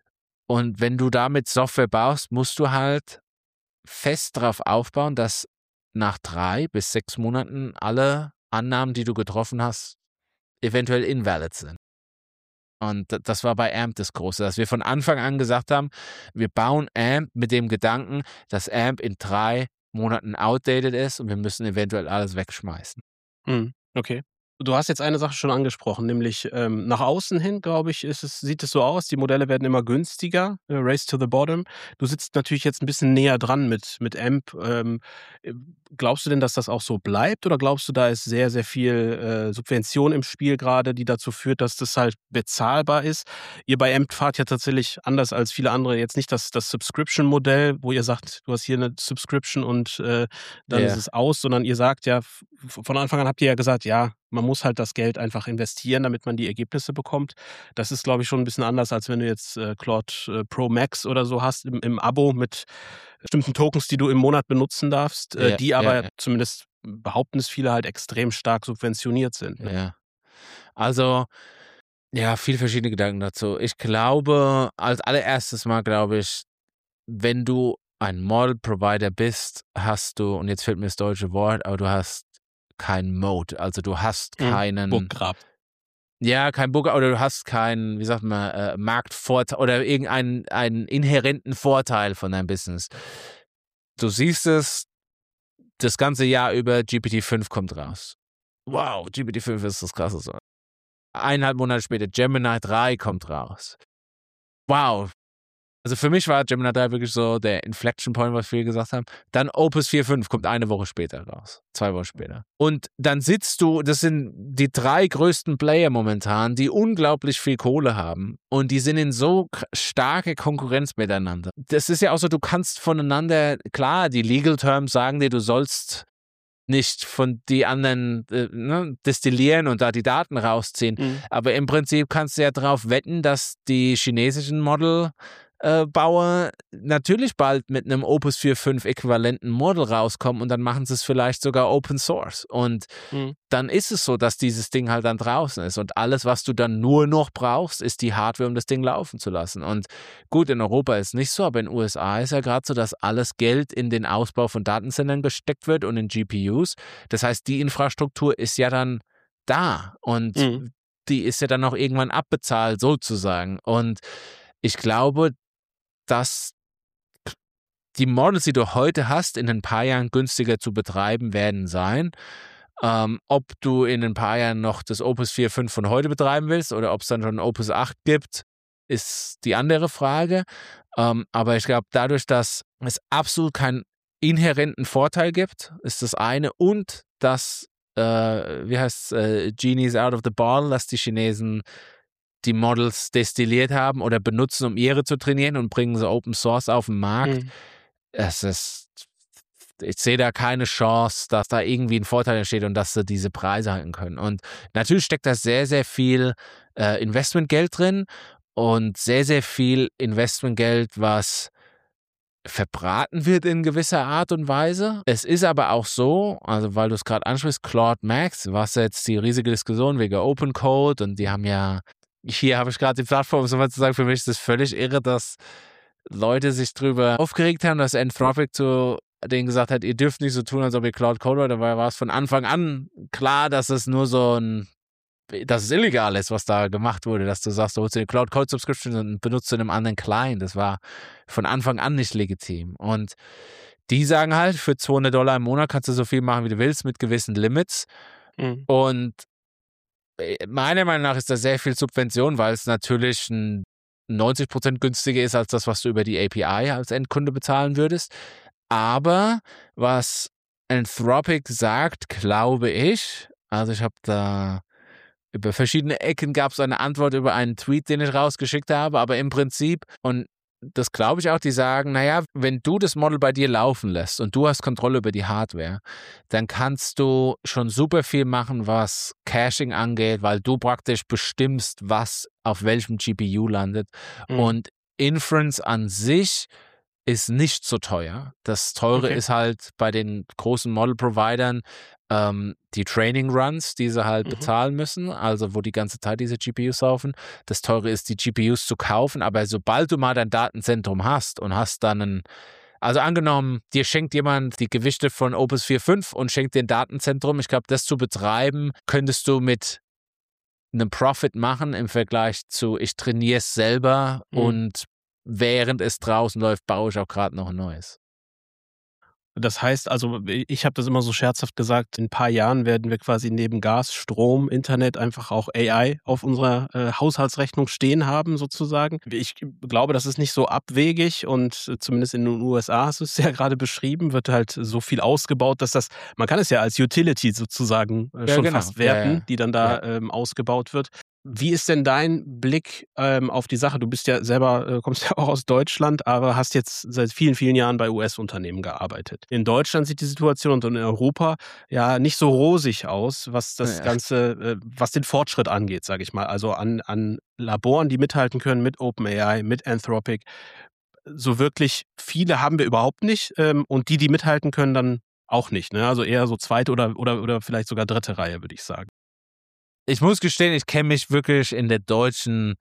Speaker 2: Und wenn du damit Software baust, musst du halt fest darauf aufbauen, dass nach drei bis sechs Monaten alle Annahmen, die du getroffen hast, eventuell invalid sind. Und das war bei A M P das Große, dass wir von Anfang an gesagt haben, wir bauen A M P mit dem Gedanken, dass A M P in drei Monaten outdated ist und wir müssen eventuell alles wegschmeißen.
Speaker 1: Mhm. Okay. Du hast jetzt eine Sache schon angesprochen, nämlich ähm, nach außen hin, glaube ich, ist es, sieht es so aus, die Modelle werden immer günstiger, äh, Race to the Bottom. Du sitzt natürlich jetzt ein bisschen näher dran mit, mit A M P. Ähm, äh, glaubst du denn, dass das auch so bleibt oder glaubst du, da ist sehr, sehr viel äh, Subvention im Spiel gerade, die dazu führt, dass das halt bezahlbar ist? Ihr bei A M P fahrt ja tatsächlich anders als viele andere jetzt nicht das, das Subscription-Modell, wo ihr sagt, du hast hier eine Subscription und äh, dann
Speaker 2: Ja.
Speaker 1: ist es aus, sondern ihr sagt ja, f- von Anfang an habt ihr ja gesagt, ja, man muss halt das Geld einfach investieren, damit man die Ergebnisse bekommt. Das ist, glaube ich, schon ein bisschen anders, als wenn du jetzt äh, Claude äh, Pro Max oder so hast im, im Abo mit bestimmten Tokens, die du im Monat benutzen darfst, äh,
Speaker 2: Ja,
Speaker 1: die aber
Speaker 2: ja, ja.
Speaker 1: zumindest behaupten es viele halt extrem stark subventioniert sind. Ne?
Speaker 2: Ja. Also, ja, viele verschiedene Gedanken dazu. Ich glaube, als allererstes mal glaube ich, wenn du ein Model-Provider bist, hast du, und jetzt fehlt mir das deutsche Wort, aber du hast kein Mode. Also du hast
Speaker 1: Mhm.
Speaker 2: keinen,
Speaker 1: Burggrab.
Speaker 2: ja, kein Bugger oder du hast keinen, wie sagt man, äh, Marktvorteil oder irgendeinen einen inhärenten Vorteil von deinem Business. Du siehst es das ganze Jahr über, G P T fünf kommt raus. Wow, G P T fünf ist das Krasse. So. Eineinhalb Monate später, Gemini drei kommt raus. Wow. Also für mich war Gemini drei wirklich so der Inflection Point, was wir gesagt haben. Dann Opus vier Punkt fünf kommt eine Woche später raus. Zwei Wochen später. Und dann sitzt du, das sind die drei größten Player momentan, die unglaublich viel Kohle haben. Und die sind in so k- starke Konkurrenz miteinander. Das ist ja auch so, du kannst voneinander, klar, die Legal Terms sagen dir, du sollst nicht von die anderen äh, ne, destillieren und da die Daten rausziehen.
Speaker 1: Mhm.
Speaker 2: Aber im Prinzip kannst du ja darauf wetten, dass die chinesischen Model äh, Bauer natürlich bald mit einem Opus vier Punkt fünf äquivalenten Model rauskommen und dann machen sie es vielleicht sogar Open Source. Und
Speaker 1: Mhm.
Speaker 2: dann ist es so, dass dieses Ding halt dann draußen ist. Und alles, was du dann nur noch brauchst, ist die Hardware, um das Ding laufen zu lassen. Und gut, in Europa ist es nicht so, aber in den U S A ist ja gerade so, dass alles Geld in den Ausbau von Datenzentren gesteckt wird und in G P Us. Das heißt, die Infrastruktur ist ja dann da und
Speaker 1: Mhm.
Speaker 2: die ist ja dann auch irgendwann abbezahlt, sozusagen. Und ich glaube, dass die Models, die du heute hast, in ein paar Jahren günstiger zu betreiben werden sein. Ähm, ob du in ein paar Jahren noch das Opus vier Punkt fünf von heute betreiben willst oder ob es dann schon ein Opus acht gibt, ist die andere Frage. Ähm, aber ich glaube, dadurch, dass es absolut keinen inhärenten Vorteil gibt, ist das eine. Und dass, äh, wie heißt es, äh, Genies out of the bottle, dass die Chinesen die Models destilliert haben oder benutzen, um ihre zu trainieren und bringen sie Open Source auf den Markt.
Speaker 1: Mhm.
Speaker 2: Es ist, ich sehe da keine Chance, dass da irgendwie ein Vorteil entsteht und dass sie diese Preise halten können. Und natürlich steckt da sehr, sehr viel äh, Investmentgeld drin und sehr, sehr viel Investmentgeld, was verbraten wird in gewisser Art und Weise. Es ist aber auch so, also weil du es gerade ansprichst, Claude Max, was jetzt die riesige Diskussion wegen Open Code und die haben ja, hier habe ich gerade die Plattform, so mal zu sagen, für mich ist es völlig irre, dass Leute sich drüber aufgeregt haben, dass Anthropic zu denen gesagt hat, ihr dürft nicht so tun, als ob ihr Cloud Code wollt. Dabei war es von Anfang an klar, dass es nur so ein, dass es illegal ist, was da gemacht wurde, dass du sagst, du holst dir eine Cloud Code Subscription und benutzt in einem anderen Client. Das war von Anfang an nicht legitim. Und die sagen halt, für zweihundert Dollar im Monat kannst du so viel machen, wie du willst, mit gewissen Limits.
Speaker 1: Mhm.
Speaker 2: Und meiner Meinung nach ist da sehr viel Subvention, weil es natürlich ein neunzig Prozent günstiger ist als das, was du über die A P I als Endkunde bezahlen würdest. Aber was Anthropic sagt, glaube ich, also ich habe da über verschiedene Ecken gab es eine Antwort über einen Tweet, den ich rausgeschickt habe, aber im Prinzip, und das glaube ich auch, die sagen, naja, wenn du das Model bei dir laufen lässt und du hast Kontrolle über die Hardware, dann kannst du schon super viel machen, was Caching angeht, weil du praktisch bestimmst, was auf welchem G P U landet. Mhm. Und Inference an sich ist nicht so teuer. Das Teure okay. ist halt bei den großen Model-Providern ähm, die Training-Runs, die sie halt mhm. bezahlen müssen, also wo die ganze Zeit diese G P Us laufen. Das Teure ist, die G P Us zu kaufen, aber sobald du mal dein Datenzentrum hast und hast dann ein, also angenommen, dir schenkt jemand die Gewichte von Opus vier Punkt fünf und schenkt dir ein Datenzentrum, ich glaube, das zu betreiben, könntest du mit einem Profit machen im Vergleich zu, ich trainiere es selber mhm. und während es draußen läuft, baue ich auch gerade noch ein neues.
Speaker 1: Das heißt also, ich habe das immer so scherzhaft gesagt, in ein paar Jahren werden wir quasi neben Gas, Strom, Internet einfach auch A I auf unserer äh, Haushaltsrechnung stehen haben sozusagen. Ich glaube, das ist nicht so abwegig und zumindest in den U S A, hast du es ja gerade beschrieben, wird halt so viel ausgebaut, dass das, man kann es ja als Utility sozusagen äh, ja, schon genau. fast werten, ja, ja. die dann da ja. ähm, ausgebaut wird. Wie ist denn dein Blick ähm, auf die Sache? Du bist ja selber, äh, kommst ja auch aus Deutschland, aber hast jetzt seit vielen, vielen Jahren bei U S-Unternehmen gearbeitet. In Deutschland sieht die Situation und in Europa ja nicht so rosig aus, was das ja. Ganze, äh, was den Fortschritt angeht, sage ich mal. Also an, an Laboren, die mithalten können mit OpenAI, mit Anthropic. So wirklich viele haben wir überhaupt nicht ähm, und die, die mithalten können, dann auch nicht. Ne? Also eher so zweite oder, oder, oder vielleicht sogar dritte Reihe, würde ich sagen.
Speaker 2: Ich muss gestehen, ich kenne mich wirklich in der deutschen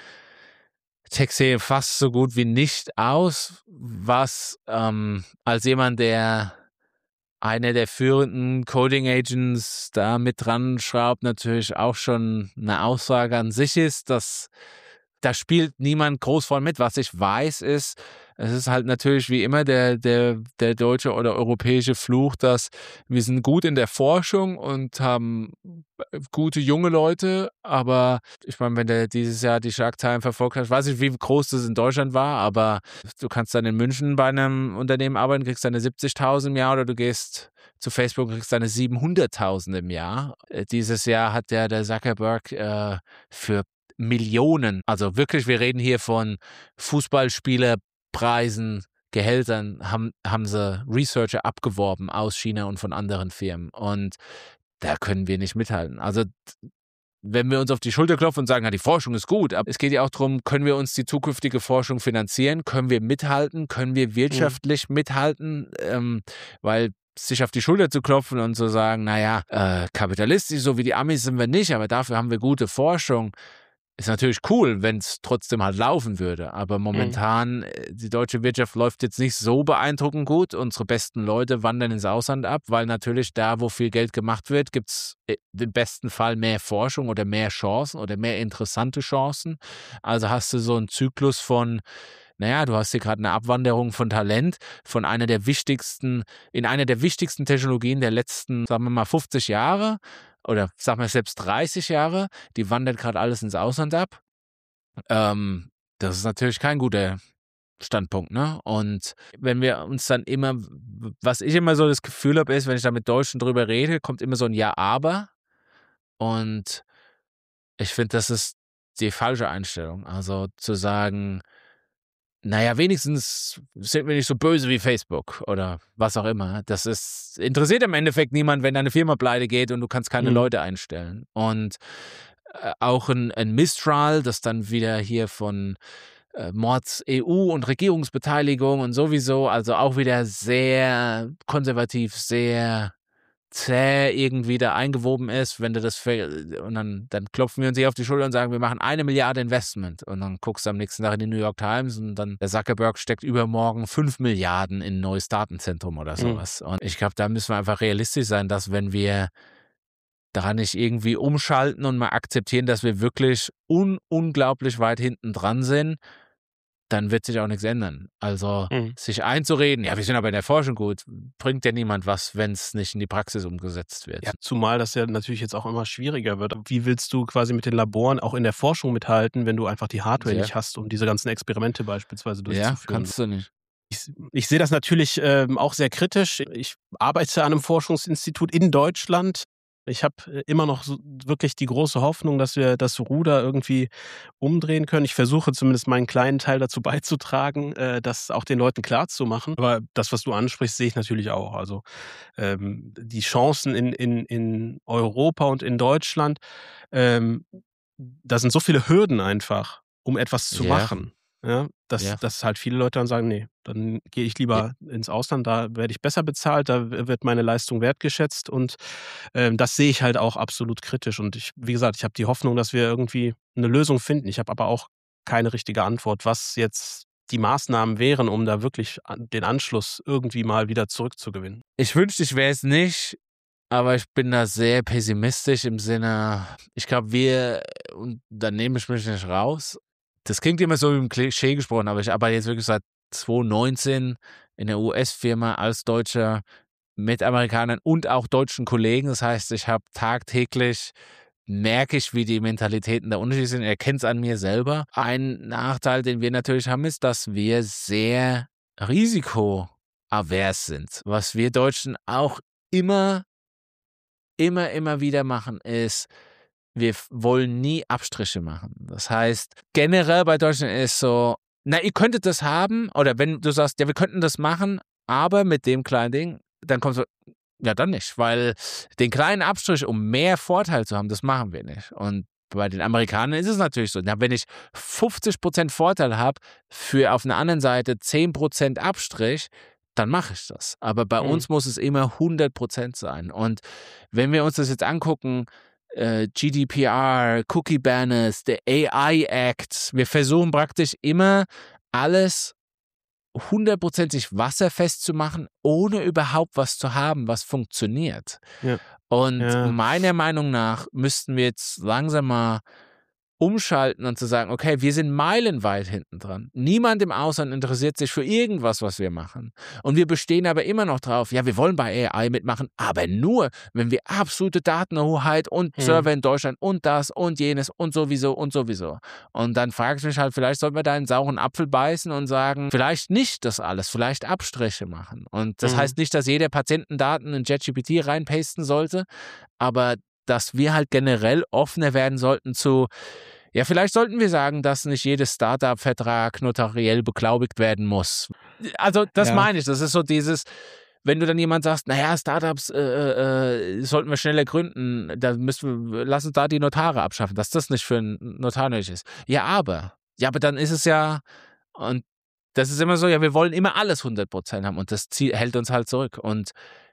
Speaker 2: Tech-Szene fast so gut wie nicht aus, was ähm, als jemand, der einer der führenden Coding-Agents da mit dran schraubt, natürlich auch schon eine Aussage an sich ist, dass da spielt niemand groß von mit. Was ich weiß ist, es ist halt natürlich wie immer der, der, der deutsche oder europäische Fluch, dass wir sind gut in der Forschung und haben gute junge Leute, aber ich meine, wenn du dieses Jahr die Shark Time verfolgt hast, weiß ich, wie groß das in Deutschland war, aber du kannst dann in München bei einem Unternehmen arbeiten, kriegst deine siebzigtausend im Jahr oder du gehst zu Facebook und kriegst deine siebenhunderttausend im Jahr. Dieses Jahr hat der, der Zuckerberg äh, für Millionen, also wirklich, wir reden hier von Fußballspielerpreisen, Gehältern, haben, haben sie Researcher abgeworben aus China und von anderen Firmen und da können wir nicht mithalten. Also wenn wir uns auf die Schulter klopfen und sagen, ja, die Forschung ist gut, aber es geht ja auch darum, können wir uns die zukünftige Forschung finanzieren, können wir mithalten, können wir wirtschaftlich mhm. mithalten, ähm, weil sich auf die Schulter zu klopfen und zu sagen, naja, äh, kapitalistisch, so wie die Amis sind wir nicht, aber dafür haben wir gute Forschung. Ist natürlich cool, wenn es trotzdem halt laufen würde, aber momentan, mhm. die deutsche Wirtschaft läuft jetzt nicht so beeindruckend gut. Unsere besten Leute wandern ins Ausland ab, weil natürlich da, wo viel Geld gemacht wird, gibt es im besten Fall mehr Forschung oder mehr Chancen oder mehr interessante Chancen. Also hast du so einen Zyklus von, naja, du hast hier gerade eine Abwanderung von Talent von einer der wichtigsten, in einer der wichtigsten Technologien der letzten, sagen wir mal, fünfzig Jahre. Oder sagen wir selbst dreißig Jahre, die wandert gerade alles ins Ausland ab. Ähm, das ist natürlich kein guter Standpunkt, ne? Und wenn wir uns dann immer, was ich immer so das Gefühl habe, ist, wenn ich da mit Deutschen drüber rede, kommt immer so ein Ja, aber. Und ich finde, das ist die falsche Einstellung. Also zu sagen, naja, wenigstens sind wir nicht so böse wie Facebook oder was auch immer. Das ist, interessiert im Endeffekt niemand, wenn deine Firma pleite geht und du kannst keine mhm. Leute einstellen. Und äh, auch ein, ein Mistral, das dann wieder hier von äh, Mords E U und Regierungsbeteiligung und sowieso, also auch wieder sehr konservativ, sehr zäh irgendwie da eingewoben ist, wenn du das und dann, dann klopfen wir uns hier auf die Schulter und sagen, wir machen eine Milliarde Investment und dann guckst du am nächsten Tag in die New York Times und dann der Zuckerberg steckt übermorgen fünf Milliarden in ein neues Datenzentrum oder sowas. Mhm. Und ich glaube, da müssen wir einfach realistisch sein, dass wenn wir daran nicht irgendwie umschalten und mal akzeptieren, dass wir wirklich un- unglaublich weit hinten dran sind, dann wird sich auch nichts ändern. Also
Speaker 1: Mhm.
Speaker 2: sich einzureden, ja, wir sind aber in der Forschung gut, bringt ja niemand was, wenn es nicht in die Praxis umgesetzt wird.
Speaker 1: Ja, zumal das ja natürlich jetzt auch immer schwieriger wird. Wie willst du quasi mit den Laboren auch in der Forschung mithalten, wenn du einfach die Hardware
Speaker 2: Ja.
Speaker 1: nicht hast, um diese ganzen Experimente beispielsweise
Speaker 2: Ja,
Speaker 1: durchzuführen?
Speaker 2: kannst du nicht.
Speaker 1: Ich, ich sehe das natürlich ähm, auch sehr kritisch. Ich arbeite an einem Forschungsinstitut in Deutschland. Ich habe äh, immer noch so wirklich die große Hoffnung, dass wir das Ruder irgendwie umdrehen können. Ich versuche zumindest meinen kleinen Teil dazu beizutragen, äh, das auch den Leuten klarzumachen. Aber das, was du ansprichst, sehe ich natürlich auch. Also ähm, die Chancen in, in, in Europa und in Deutschland, ähm, da sind so viele Hürden einfach, um etwas zu
Speaker 2: Ja.
Speaker 1: machen. Ja, dass,
Speaker 2: Ja.
Speaker 1: dass halt viele Leute dann sagen, nee, dann gehe ich lieber ins Ausland, da werde ich besser bezahlt, da wird meine Leistung wertgeschätzt und ähm, das sehe ich halt auch absolut kritisch. Und ich, wie gesagt, ich habe die Hoffnung, dass wir irgendwie eine Lösung finden. Ich habe aber auch keine richtige Antwort, was jetzt die Maßnahmen wären, um da wirklich an- den Anschluss irgendwie mal wieder zurückzugewinnen.
Speaker 2: Ich wünschte, ich wäre es nicht, aber ich bin da sehr pessimistisch im Sinne, ich glaube, wir, und da nehme ich mich nicht raus. Das klingt immer so im Klischee gesprochen, aber ich arbeite jetzt wirklich seit zwanzig neunzehn in der U S-Firma als Deutscher mit Amerikanern und auch deutschen Kollegen. Das heißt, ich habe tagtäglich, merke ich, wie die Mentalitäten da unterschiedlich sind. Ich erkenne es an mir selber. Ein Nachteil, den wir natürlich haben, ist, dass wir sehr risikoavers sind. Was wir Deutschen auch immer, immer, immer wieder machen, ist, wir wollen nie Abstriche machen. Das heißt, generell bei Deutschland ist so, na, ihr könntet das haben, oder wenn du sagst, ja, wir könnten das machen, aber mit dem kleinen Ding, dann kommst du, ja, dann nicht, weil den kleinen Abstrich, um mehr Vorteil zu haben, das machen wir nicht. Und bei den Amerikanern ist es natürlich so, na, wenn ich fünfzig Prozent Vorteil habe, für auf einer anderen Seite zehn Prozent Abstrich, dann mache ich das. Aber bei
Speaker 1: Mhm.
Speaker 2: uns muss es immer hundert Prozent sein. Und wenn wir uns das jetzt angucken, äh, G D P R, Cookie Banners, der A I Act, wir versuchen praktisch immer alles hundertprozentig wasserfest zu machen, ohne überhaupt was zu haben, was funktioniert.
Speaker 1: Ja.
Speaker 2: Und
Speaker 1: Ja.
Speaker 2: meiner Meinung nach müssten wir jetzt langsam mal umschalten und zu sagen, okay, wir sind meilenweit hinten dran. Niemand im Ausland interessiert sich für irgendwas, was wir machen. Und wir bestehen aber immer noch drauf, ja, wir wollen bei A I mitmachen, aber nur, wenn wir absolute Datenhoheit und
Speaker 1: Mhm.
Speaker 2: Server in Deutschland und das und jenes und sowieso und sowieso. Und dann frage ich mich halt, vielleicht sollten wir da einen sauren Apfel beißen und sagen, vielleicht nicht das alles, vielleicht Abstriche machen. Und das
Speaker 1: Mhm.
Speaker 2: heißt nicht, dass jeder Patientendaten in ChatGPT reinpasten sollte, aber dass wir halt generell offener werden sollten zu, ja, vielleicht sollten wir sagen, dass nicht jedes Startup-Vertrag notariell beglaubigt werden muss. Also das
Speaker 1: Ja.
Speaker 2: meine ich, das ist so dieses, wenn du dann jemand sagst, naja, Startups äh, äh, sollten wir schneller gründen, da müssen wir, lass uns da die Notare abschaffen, dass das nicht für einen Notar nötig ist. Ja, aber, ja, aber dann ist es ja, und das ist immer so, ja, wir wollen immer alles hundert Prozent haben und das Ziel hält uns halt zurück. Und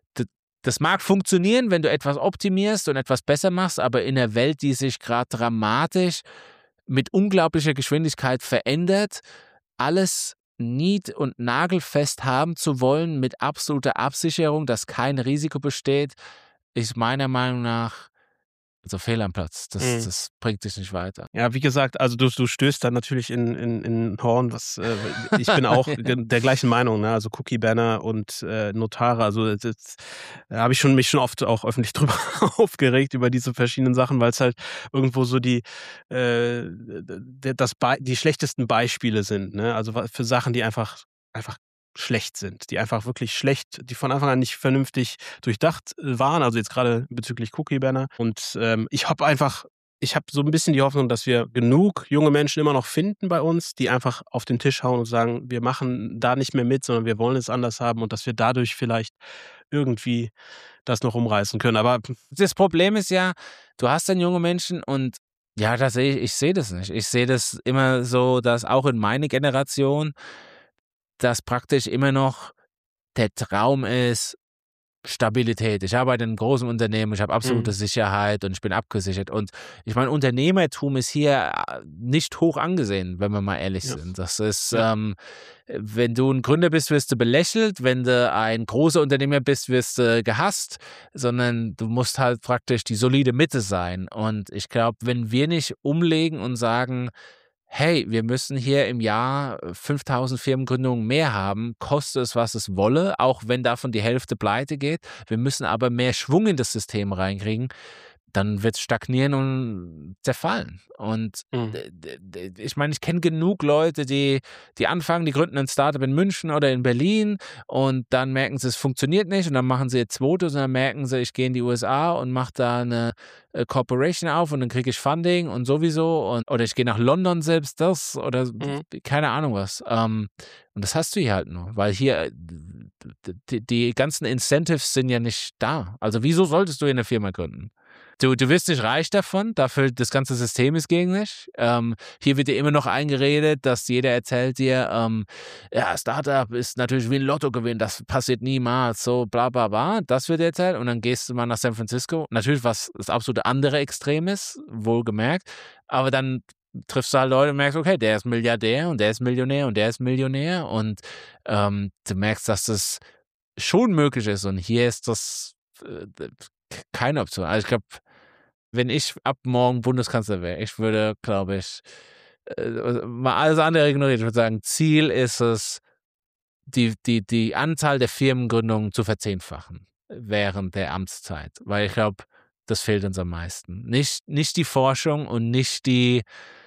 Speaker 2: das mag funktionieren, wenn du etwas optimierst und etwas besser machst, aber in einer Welt, die sich gerade dramatisch mit unglaublicher Geschwindigkeit verändert, alles nied- und nagelfest haben zu wollen mit absoluter Absicherung, dass kein Risiko besteht, ist meiner Meinung nach also fehl am Platz. Das,
Speaker 1: Mhm.
Speaker 2: das bringt dich nicht weiter.
Speaker 1: Ja, wie gesagt, also du, du stößt dann natürlich in, in, in ein Horn, was äh, ich bin auch ge- der gleichen Meinung, ne? Also Cookie Banner und äh, Notare, also das, das, da habe ich schon mich schon oft auch öffentlich drüber aufgeregt über diese verschiedenen Sachen, weil es halt irgendwo so die äh, d- das Be- die schlechtesten Beispiele sind, ne? Also wa- für Sachen, die einfach einfach schlecht sind, die einfach wirklich schlecht, die von Anfang an nicht vernünftig durchdacht äh, waren, also jetzt gerade bezüglich Cookie Banner. Und ähm, ich habe einfach, ich habe so ein bisschen die Hoffnung, dass wir genug junge Menschen immer noch finden bei uns, die einfach auf den Tisch hauen und sagen, wir machen da nicht mehr mit, sondern wir wollen es anders haben und dass wir dadurch vielleicht irgendwie das noch umreißen können. Aber
Speaker 2: Das Problem ist ja, du hast dann junge Menschen und ja, das sehe ich, ich sehe das nicht. Ich sehe das immer so, dass auch in meiner Generation, dass praktisch immer noch der Traum ist, Stabilität. Ich arbeite in einem großen Unternehmen, ich habe absolute
Speaker 1: Mhm.
Speaker 2: Sicherheit und ich bin abgesichert. Und ich meine, Unternehmertum ist hier nicht hoch angesehen, wenn wir mal ehrlich
Speaker 1: Ja.
Speaker 2: sind. Das ist,
Speaker 1: Ja.
Speaker 2: ähm, wenn du ein Gründer bist, wirst du belächelt. Wenn du ein großer Unternehmer bist, wirst du gehasst. Sondern du musst halt praktisch die solide Mitte sein. Und ich glaube, wenn wir nicht umlegen und sagen, hey, wir müssen hier im Jahr fünftausend Firmengründungen mehr haben, koste es, was es wolle, auch wenn davon die Hälfte pleite geht. Wir müssen aber mehr Schwung in das System reinkriegen, dann wird es stagnieren und zerfallen. Und
Speaker 1: Mhm.
Speaker 2: d- d- ich meine, ich kenne genug Leute, die, die anfangen, die gründen ein Startup in München oder in Berlin und dann merken sie, es funktioniert nicht und dann machen sie ihr zweites und dann merken sie, ich gehe in die U S A und mache da eine äh, Corporation auf und dann kriege ich Funding und sowieso und, oder ich gehe nach London selbst das oder
Speaker 1: Mhm.
Speaker 2: keine Ahnung was. Ähm, und das hast du hier halt nur, weil hier äh, die, die ganzen Incentives sind ja nicht da. Also wieso solltest du hier eine Firma gründen? Du, du wirst nicht reich davon, dafür das ganze System ist gegen dich. Ähm, hier wird dir immer noch eingeredet, dass jeder erzählt dir, ähm, ja, Startup ist natürlich wie ein Lottogewinn, das passiert niemals, so bla bla bla. Das wird dir erzählt und dann gehst du mal nach San Francisco. Natürlich, was das absolute andere Extrem ist, wohlgemerkt, aber dann triffst du halt Leute und merkst, okay, der ist Milliardär und der ist Millionär und der ist Millionär und ähm, du merkst, dass das schon möglich ist und hier ist das äh, keine Option. Also ich glaube, wenn ich ab morgen Bundeskanzler wäre, ich würde, glaube ich, äh, mal alles andere ignorieren. Ich würde sagen, Ziel ist es, die, die, die Anzahl der Firmengründungen zu verzehnfachen während der Amtszeit. Weil ich glaube, das fehlt uns am meisten. Nicht, nicht die Forschung und nicht die,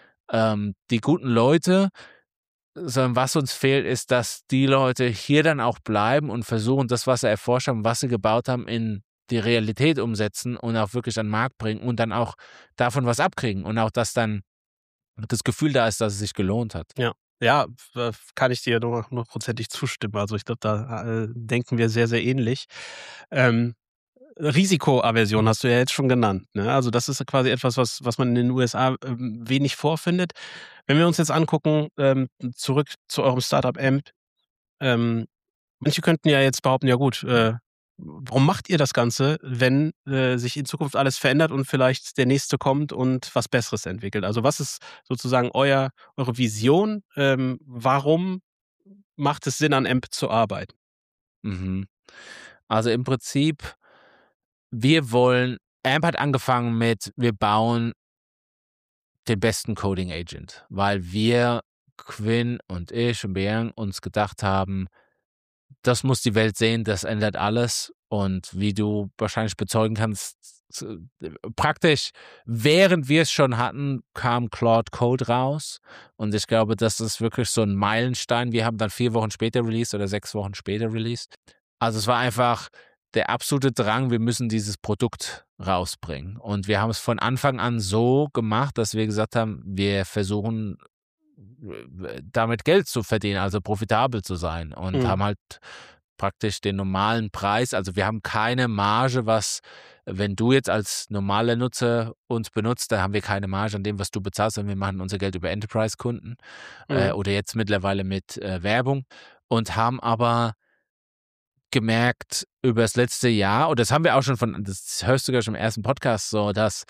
Speaker 2: ähm, die guten Leute, sondern was uns fehlt, ist, dass die Leute hier dann auch bleiben und versuchen, das, was sie erforscht haben, was sie gebaut haben, in die Realität umsetzen und auch wirklich an den Markt bringen und dann auch davon was abkriegen und auch, dass dann das Gefühl da ist, dass es sich gelohnt hat.
Speaker 1: Ja. Ja, äh, kann ich dir nur hundertprozentig zustimmen. Also ich glaube, da äh, denken wir sehr, sehr ähnlich. Ähm, Risikoaversion hast du ja jetzt schon genannt. Ne? Also das ist quasi etwas, was, was man in den U S A ähm, wenig vorfindet. Wenn wir uns jetzt angucken, ähm, zurück zu eurem Startup Amp, ähm, manche könnten ja jetzt behaupten, ja gut, äh, warum macht ihr das Ganze, wenn äh, sich in Zukunft alles verändert und vielleicht der Nächste kommt und was Besseres entwickelt? Also was ist sozusagen euer, eure Vision? Ähm, warum macht es Sinn, an Amp zu arbeiten?
Speaker 2: Mhm. Also im Prinzip, wir wollen, Amp hat angefangen mit, wir bauen den besten Coding Agent, weil wir, Quinn und ich und Björn, uns gedacht haben, das muss die Welt sehen, das ändert alles. Und wie du wahrscheinlich bezeugen kannst, praktisch während wir es schon hatten, kam Claude Code raus. Und ich glaube, das ist wirklich so ein Meilenstein. Wir haben dann vier Wochen später released oder sechs Wochen später released. Also es war einfach der absolute Drang, wir müssen dieses Produkt rausbringen. Und wir haben es von Anfang an so gemacht, dass wir gesagt haben, wir versuchen damit Geld zu verdienen, also profitabel zu sein und
Speaker 1: Mhm.
Speaker 2: haben halt praktisch den normalen Preis, also wir haben keine Marge, was, wenn du jetzt als normaler Nutzer uns benutzt, da haben wir keine Marge an dem, was du bezahlst, sondern wir machen unser Geld über Enterprise-Kunden äh,
Speaker 1: Mhm.
Speaker 2: oder jetzt mittlerweile mit äh, Werbung und haben aber gemerkt über das letzte Jahr, und das haben wir auch schon von, das hörst du ja schon im ersten Podcast so, dass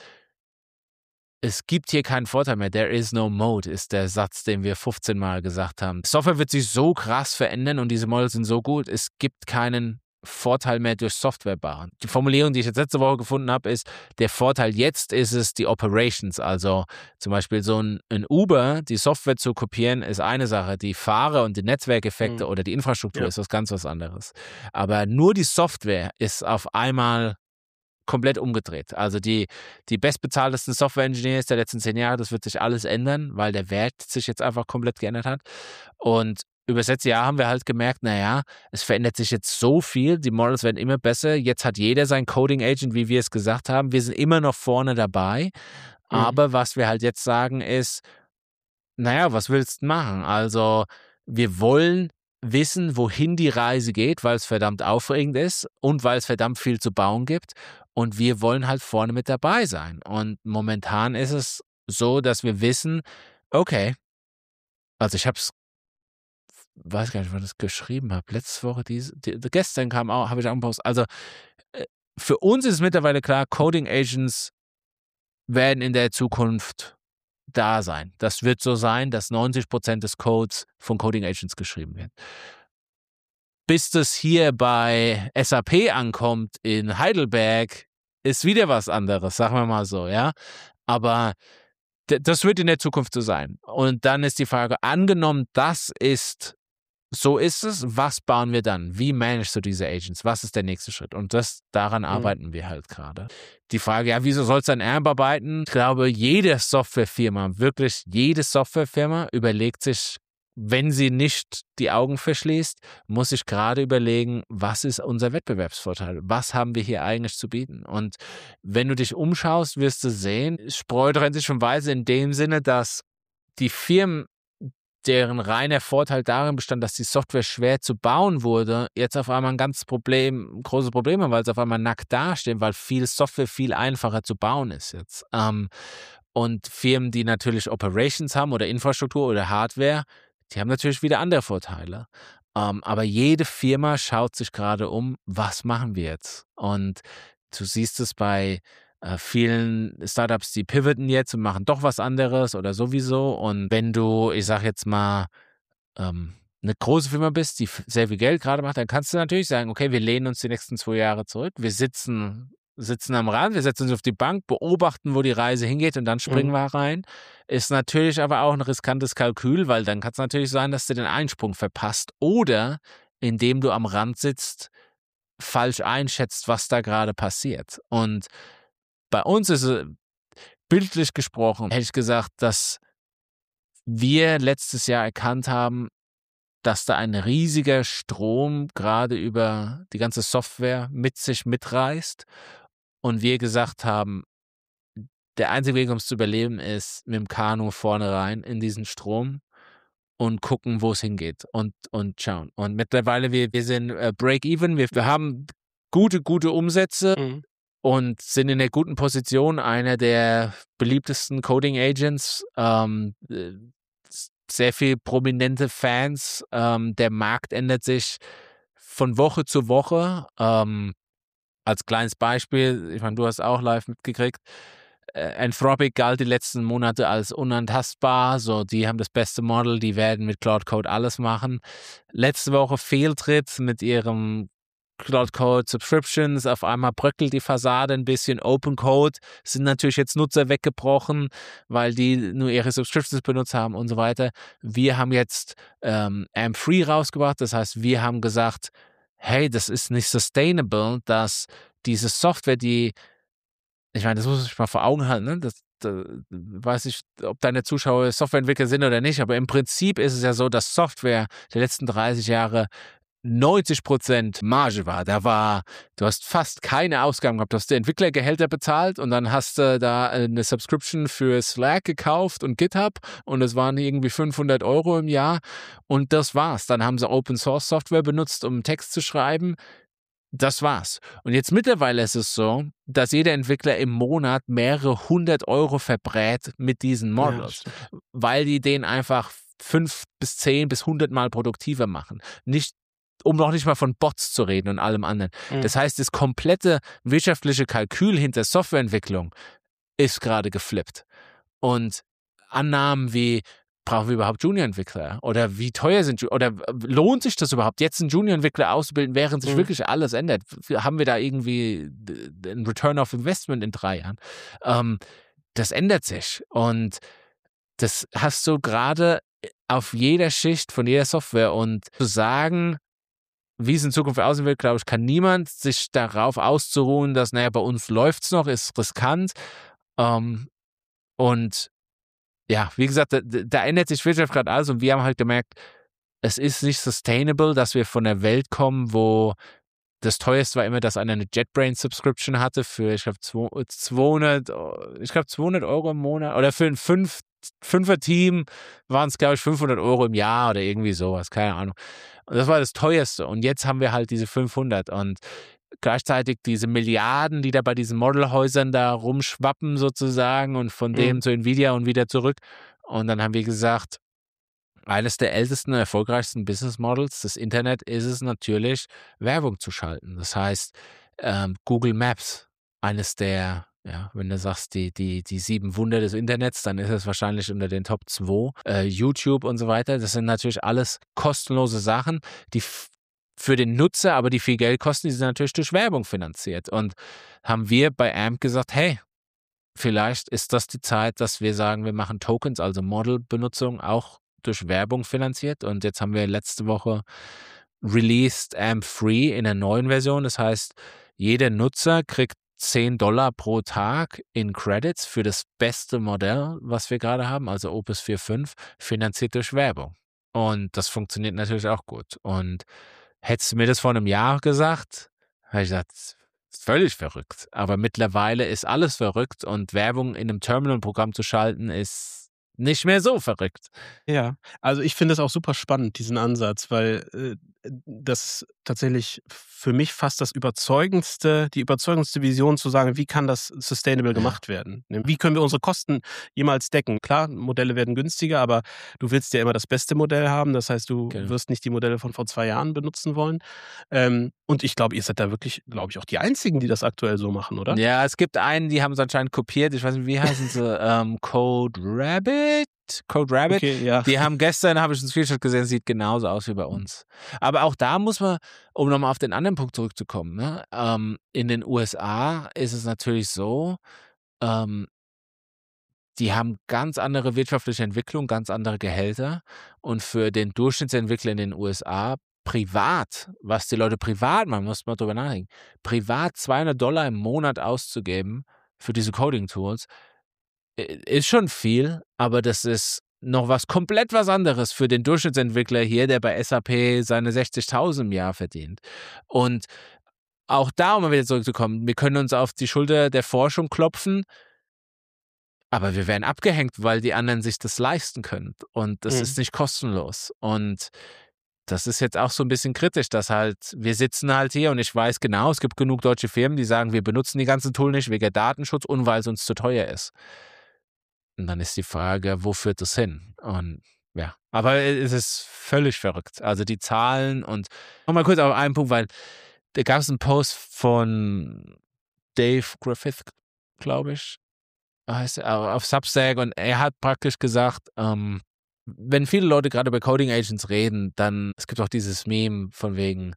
Speaker 2: es gibt hier keinen Vorteil mehr. There is no mode, ist der Satz, den wir fünfzehn Mal gesagt haben. Software wird sich so krass verändern und diese Models sind so gut, es gibt keinen Vorteil mehr durch Software bauen. Die Formulierung, die ich jetzt letzte Woche gefunden habe, ist, der Vorteil jetzt ist es die Operations. Also zum Beispiel so ein, ein Uber, die Software zu kopieren, ist eine Sache. Die Fahrer und die Netzwerkeffekte
Speaker 1: Mhm.
Speaker 2: oder die Infrastruktur
Speaker 1: Ja.
Speaker 2: ist was ganz was anderes. Aber nur die Software ist auf einmal komplett umgedreht. Also die, die bestbezahltesten Software-Engineers der letzten zehn Jahre, das wird sich alles ändern, weil der Wert sich jetzt einfach komplett geändert hat. Und über das letzte Jahr haben wir halt gemerkt, naja, es verändert sich jetzt so viel, die Models werden immer besser, jetzt hat jeder sein Coding-Agent, wie wir es gesagt haben, wir sind immer noch vorne dabei,
Speaker 1: Mhm.
Speaker 2: aber was wir halt jetzt sagen ist, naja, was willst du machen? Also wir wollen wissen, wohin die Reise geht, weil es verdammt aufregend ist und weil es verdammt viel zu bauen gibt. Und wir wollen halt vorne mit dabei sein. Und momentan ist es so, dass wir wissen, okay, also ich habe es, weiß gar nicht, wann ich das geschrieben habe, letzte Woche, diese, die, gestern kam auch, habe ich auch einen Post. Also äh, für uns ist es mittlerweile klar, Coding Agents werden in der Zukunft da sein. Das wird so sein, dass neunzig Prozent des Codes von Coding Agents geschrieben wird. Bis das hier bei S A P ankommt in Heidelberg, ist wieder was anderes, sagen wir mal so, ja. Aber D- das wird in der Zukunft so sein. Und dann ist die Frage, angenommen, das ist, so ist es, was bauen wir dann? Wie managst du diese Agents? Was ist der nächste Schritt? Und das, daran
Speaker 1: Mhm.
Speaker 2: arbeiten wir halt gerade. Die Frage, ja, wieso soll es dann A M P arbeiten? Ich glaube, jede Softwarefirma, wirklich jede Softwarefirma überlegt sich, wenn sie nicht die Augen verschließt, muss ich gerade überlegen, was ist unser Wettbewerbsvorteil? Was haben wir hier eigentlich zu bieten? Und wenn du dich umschaust, wirst du sehen, Spreu trennt sich von Weizen in dem Sinne, dass die Firmen, deren reiner Vorteil darin bestand, dass die Software schwer zu bauen wurde, jetzt auf einmal ein ganz Problem, große Problem haben, weil sie auf einmal nackt dastehen, weil viel Software viel einfacher zu bauen ist jetzt. Ähm, und Firmen, die natürlich Operations haben oder Infrastruktur oder Hardware, die haben natürlich wieder andere Vorteile. Ähm, aber jede Firma schaut sich gerade um, was machen wir jetzt? Und du siehst es bei äh, vielen Startups, die pivoten jetzt und machen doch was anderes oder sowieso. Und wenn du, ich sag jetzt mal, ähm, eine große Firma bist, die f- sehr viel Geld gerade macht, dann kannst du natürlich sagen, okay, wir lehnen uns die nächsten zwei Jahre zurück, wir sitzen, sitzen am Rand, wir setzen uns auf die Bank, beobachten, wo die Reise hingeht und dann springen
Speaker 1: Mhm.
Speaker 2: wir rein. Ist natürlich aber auch ein riskantes Kalkül, weil dann kann es natürlich sein, dass du den Einsprung verpasst oder indem du am Rand sitzt, falsch einschätzt, was da gerade passiert. Und bei uns ist es bildlich gesprochen, hätte ich gesagt, dass wir letztes Jahr erkannt haben, dass da ein riesiger Strom gerade über die ganze Software mit sich mitreißt und wir gesagt haben, der einzige Weg, um es zu überleben, ist mit dem Kanu vorne rein in diesen Strom und gucken, wo es hingeht und, und schauen. Und mittlerweile, wir, wir sind äh, Break-Even, wir, wir haben gute, gute Umsätze
Speaker 1: Mhm.
Speaker 2: und sind in der guten Position, einer der beliebtesten Coding-Agents, ähm, äh, sehr viel prominente Fans, ähm, der Markt ändert sich von Woche zu Woche. Ähm, als kleines Beispiel, ich meine, du hast auch live mitgekriegt, äh, Anthropic galt die letzten Monate als unantastbar, so die haben das beste Model, die werden mit Cloud Code alles machen. Letzte Woche Fehltritt mit ihrem Cloud Code Subscriptions, auf einmal bröckelt die Fassade ein bisschen, Open Code, sind natürlich jetzt Nutzer weggebrochen, weil die nur ihre Subscriptions benutzt haben und so weiter. Wir haben jetzt ähm, A M P-Free rausgebracht, das heißt, wir haben gesagt, hey, das ist nicht sustainable, dass diese Software, die, ich meine, das muss ich mal vor Augen halten, ne? Das, da weiß ich, ob deine Zuschauer Softwareentwickler sind oder nicht, aber im Prinzip ist es ja so, dass Software der letzten dreißig Jahre neunzig Prozent Marge war. Da war, du hast fast keine Ausgaben gehabt. Du hast die Entwicklergehälter bezahlt und dann hast du da eine Subscription für Slack gekauft und GitHub und es waren irgendwie fünfhundert Euro im Jahr und das war's. Dann haben sie Open Source Software benutzt, um Text zu schreiben. Das war's. Und jetzt mittlerweile ist es so, dass jeder Entwickler im Monat mehrere hundert Euro verbrät mit diesen Models,
Speaker 1: Ja,
Speaker 2: weil die den einfach fünf bis zehn bis hundert Mal produktiver machen. Nicht um noch nicht mal von Bots zu reden und allem anderen.
Speaker 1: Mhm.
Speaker 2: Das heißt, das komplette wirtschaftliche Kalkül hinter Softwareentwicklung ist gerade geflippt. Und Annahmen wie, brauchen wir überhaupt Junior-Entwickler? Oder wie teuer sind, oder lohnt sich das überhaupt, jetzt einen Junior-Entwickler auszubilden, während sich
Speaker 1: Mhm.
Speaker 2: wirklich alles ändert? Haben wir da irgendwie einen Return of Investment in drei Jahren? Ähm, das ändert sich. Und das hast du gerade auf jeder Schicht von jeder Software. Und zu sagen, wie es in Zukunft aussehen wird, glaube ich, kann niemand sich darauf auszuruhen, dass, naja, bei uns läuft es noch, ist riskant. Ähm, und ja, wie gesagt, da, da ändert sich Wirtschaft gerade alles und wir haben halt gemerkt, es ist nicht sustainable, dass wir von der Welt kommen, wo das teuerste war immer, dass einer eine JetBrains-Subscription hatte für, ich glaube, zweihundert, ich glaube, zweihundert Euro im Monat oder für ein fünf, Fünfer-Team waren es, glaube ich, fünfhundert Euro im Jahr oder irgendwie sowas, keine Ahnung. Und das war das teuerste. Und jetzt haben wir halt diese fünfhundert und gleichzeitig diese Milliarden, die da bei diesen Modelhäusern da rumschwappen sozusagen und von
Speaker 1: Mhm.
Speaker 2: dem zu Nvidia und wieder zurück. Und dann haben wir gesagt, eines der ältesten und erfolgreichsten Business Models des Internet ist es natürlich, Werbung zu schalten. Das heißt, ähm, Google Maps, eines der, ja, wenn du sagst, die, die, die sieben Wunder des Internets, dann ist es wahrscheinlich unter den Top zwei. Äh, YouTube und so weiter, das sind natürlich alles kostenlose Sachen, die f- für den Nutzer, aber die viel Geld kosten, die sind natürlich durch Werbung finanziert. Und haben wir bei A M P gesagt, hey, vielleicht ist das die Zeit, dass wir sagen, wir machen Tokens, also Model-Benutzung, auch durch Werbung finanziert. Und jetzt haben wir letzte Woche released A M P Free in der neuen Version. Das heißt, jeder Nutzer kriegt zehn Dollar pro Tag in Credits für das beste Modell, was wir gerade haben, also Opus vier Punkt fünf, finanziert durch Werbung. Und das funktioniert natürlich auch gut. Und hättest du mir das vor einem Jahr gesagt, hätte ich gesagt, das ist völlig verrückt. Aber mittlerweile ist alles verrückt und Werbung in einem Terminal-Programm zu schalten, ist nicht mehr so verrückt.
Speaker 1: Ja, also ich finde es auch super spannend, diesen Ansatz, weil äh, das ist tatsächlich für mich fast das überzeugendste, die überzeugendste Vision zu sagen, wie kann das sustainable gemacht werden? Wie können wir unsere Kosten jemals decken? Klar, Modelle werden günstiger, aber du willst ja immer das beste Modell haben. Das heißt, du
Speaker 2: Genau.
Speaker 1: wirst nicht die Modelle von vor zwei Jahren benutzen wollen. Ähm, und ich glaube, ihr seid da wirklich, glaube ich, auch die Einzigen, die das aktuell so machen, oder?
Speaker 2: Ja, es gibt einen, die haben es anscheinend kopiert. Ich weiß nicht, wie heißen sie? ähm, Code Rabbit? Code Rabbit.
Speaker 1: Okay, ja.
Speaker 2: Die haben gestern, habe ich einen Screenshot gesehen, sieht genauso aus wie bei uns. Aber auch da muss man, um nochmal auf den anderen Punkt zurückzukommen, ne? ähm, in den U S A ist es natürlich so, ähm, die haben ganz andere wirtschaftliche Entwicklung, ganz andere Gehälter. Und für den Durchschnittsentwickler in den U S A privat, was die Leute privat machen, muss man drüber nachdenken, privat zweihundert Dollar im Monat auszugeben für diese Coding-Tools, ist schon viel, aber das ist noch was komplett was anderes für den Durchschnittsentwickler hier, der bei S A P seine sechzigtausend im Jahr verdient. Und auch da, um mal wieder zurückzukommen, wir können uns auf die Schulter der Forschung klopfen, aber wir werden abgehängt, weil die anderen sich das leisten können. Und das
Speaker 1: Mhm.
Speaker 2: ist nicht kostenlos. Und das ist jetzt auch so ein bisschen kritisch, dass halt, wir sitzen halt hier und ich weiß genau, es gibt genug deutsche Firmen, die sagen, wir benutzen die ganzen Tools nicht wegen Datenschutz und weil es uns zu teuer ist. Und dann ist die Frage, wo führt das hin? Und ja, aber es ist völlig verrückt. Also die Zahlen und nochmal kurz auf einen Punkt, weil da gab es einen Post von Dave Griffith, glaube ich, heißt er, auf Substack, und er hat praktisch gesagt, ähm, wenn viele Leute gerade über Coding Agents reden, dann, es gibt auch dieses Meme von wegen,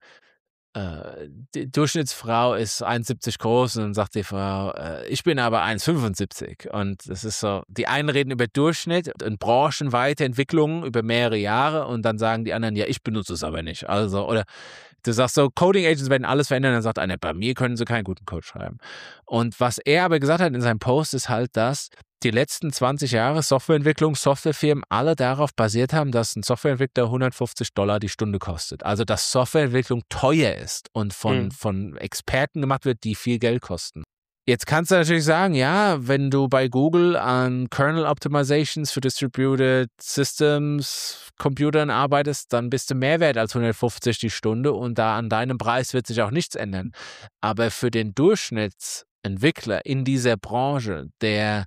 Speaker 2: äh, die Durchschnittsfrau ist eins Komma siebzig groß und dann sagt die Frau, äh, ich bin aber eins Komma fünfundsiebzig. Und das ist so, die einen reden über Durchschnitt und branchenweite Entwicklungen über mehrere Jahre und dann sagen die anderen, ja, ich benutze es aber nicht. Also, oder du sagst so, Coding Agents werden alles verändern, dann sagt einer, bei mir können sie keinen guten Code schreiben. Und was er aber gesagt hat in seinem Post ist halt, dass die letzten zwanzig Jahre Softwareentwicklung, Softwarefirmen alle darauf basiert haben, dass ein Softwareentwickler hundertfünfzig Dollar die Stunde kostet. Also, dass Softwareentwicklung teuer ist und von,
Speaker 1: Mhm.
Speaker 2: von Experten gemacht wird, die viel Geld kosten. Jetzt kannst du natürlich sagen, ja, wenn du bei Google an Kernel Optimizations für Distributed Systems Computern arbeitest, dann bist du mehr wert als hundertfünfzig die Stunde und da an deinem Preis wird sich auch nichts ändern. Aber für den Durchschnittsentwickler in dieser Branche, der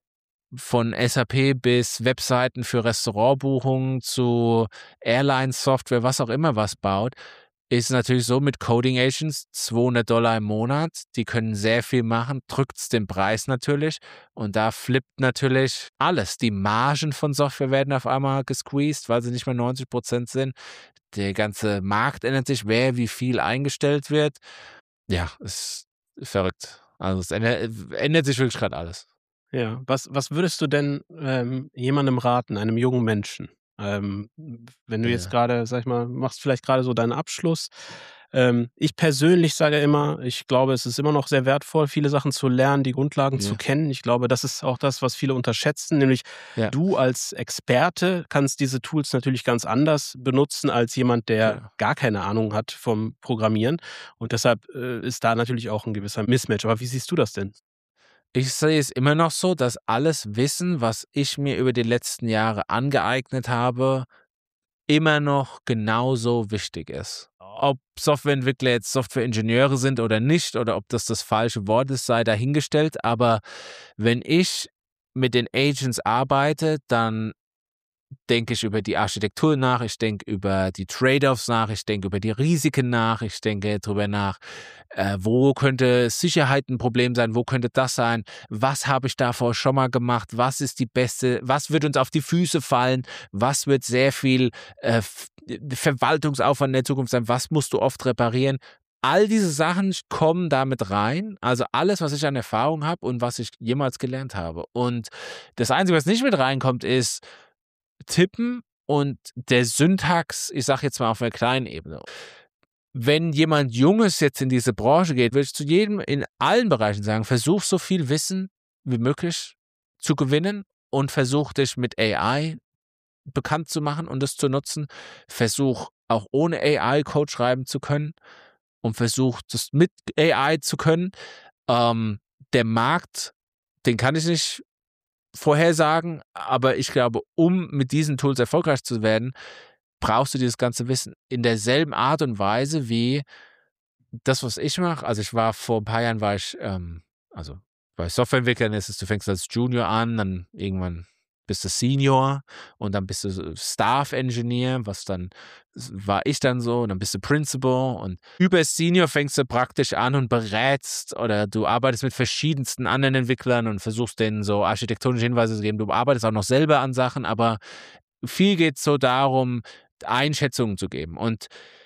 Speaker 2: von S A P bis Webseiten für Restaurantbuchungen zu Airline-Software, was auch immer was baut, ist natürlich so mit Coding Agents zweihundert Dollar im Monat. Die können sehr viel machen, drückt es den Preis natürlich und da flippt natürlich alles. Die Margen von Software werden auf einmal gesqueezed, weil sie nicht mehr neunzig Prozent sind. Der ganze Markt ändert sich, wer wie viel eingestellt wird. Ja, ist verrückt. Also es ändert, ändert sich wirklich gerade alles.
Speaker 1: Ja, was, was würdest du denn ähm, jemandem raten, einem jungen Menschen? Ähm, wenn du jetzt
Speaker 2: Ja.
Speaker 1: gerade, sag ich mal, machst vielleicht gerade so deinen Abschluss. Ähm, ich persönlich sage immer, ich glaube, es ist immer noch sehr wertvoll, viele Sachen zu lernen, die Grundlagen
Speaker 2: Ja.
Speaker 1: zu kennen. Ich glaube, das ist auch das, was viele unterschätzen, nämlich
Speaker 2: Ja.
Speaker 1: du als Experte kannst diese Tools natürlich ganz anders benutzen als jemand, der
Speaker 2: Ja.
Speaker 1: gar keine Ahnung hat vom Programmieren. Und deshalb äh, ist da natürlich auch ein gewisser Mismatch. Aber wie siehst du das denn?
Speaker 2: Ich sehe es immer noch so, dass alles Wissen, was ich mir über die letzten Jahre angeeignet habe, immer noch genauso wichtig ist. Ob Softwareentwickler jetzt Softwareingenieure sind oder nicht, oder ob das das falsche Wort ist, sei dahingestellt. Aber wenn ich mit den Agents arbeite, dann denke ich über die Architektur nach, ich denke über die Trade-offs nach, ich denke über die Risiken nach, ich denke darüber nach, äh, wo könnte Sicherheit ein Problem sein, wo könnte das sein, was habe ich davor schon mal gemacht, was ist die beste, was wird uns auf die Füße fallen, was wird sehr viel äh, Verwaltungsaufwand in der Zukunft sein, was musst du oft reparieren. all diese Sachen kommen damit rein, also alles, was ich an Erfahrung habe und was ich jemals gelernt habe. Und das Einzige, was nicht mit reinkommt, ist Tippen und der Syntax, ich sage jetzt mal auf einer kleinen Ebene. Wenn jemand Junges jetzt in diese Branche geht, würde ich zu jedem in allen Bereichen sagen, versuch so viel Wissen wie möglich zu gewinnen und versuch dich mit A I bekannt zu machen und das zu nutzen. Versuch auch ohne A I Code schreiben zu können und versuch das mit A I zu können. Ähm, der Markt, den kann ich nicht vorhersagen, aber ich glaube, um mit diesen Tools erfolgreich zu werden, brauchst du dieses ganze Wissen in derselben Art und Weise wie das, was ich mache. Also ich war vor ein paar Jahren, war ich, ähm, also bei Softwareentwicklern ist es, du fängst als Junior an, dann irgendwann bist du Senior und dann bist du Staff Engineer, was dann war ich dann so, und dann bist du Principal und über Senior fängst du praktisch an und berätst oder du arbeitest mit verschiedensten anderen Entwicklern und versuchst denen so architektonische Hinweise zu geben. Du arbeitest auch noch selber an Sachen, aber viel geht es so darum, Einschätzungen zu geben. Und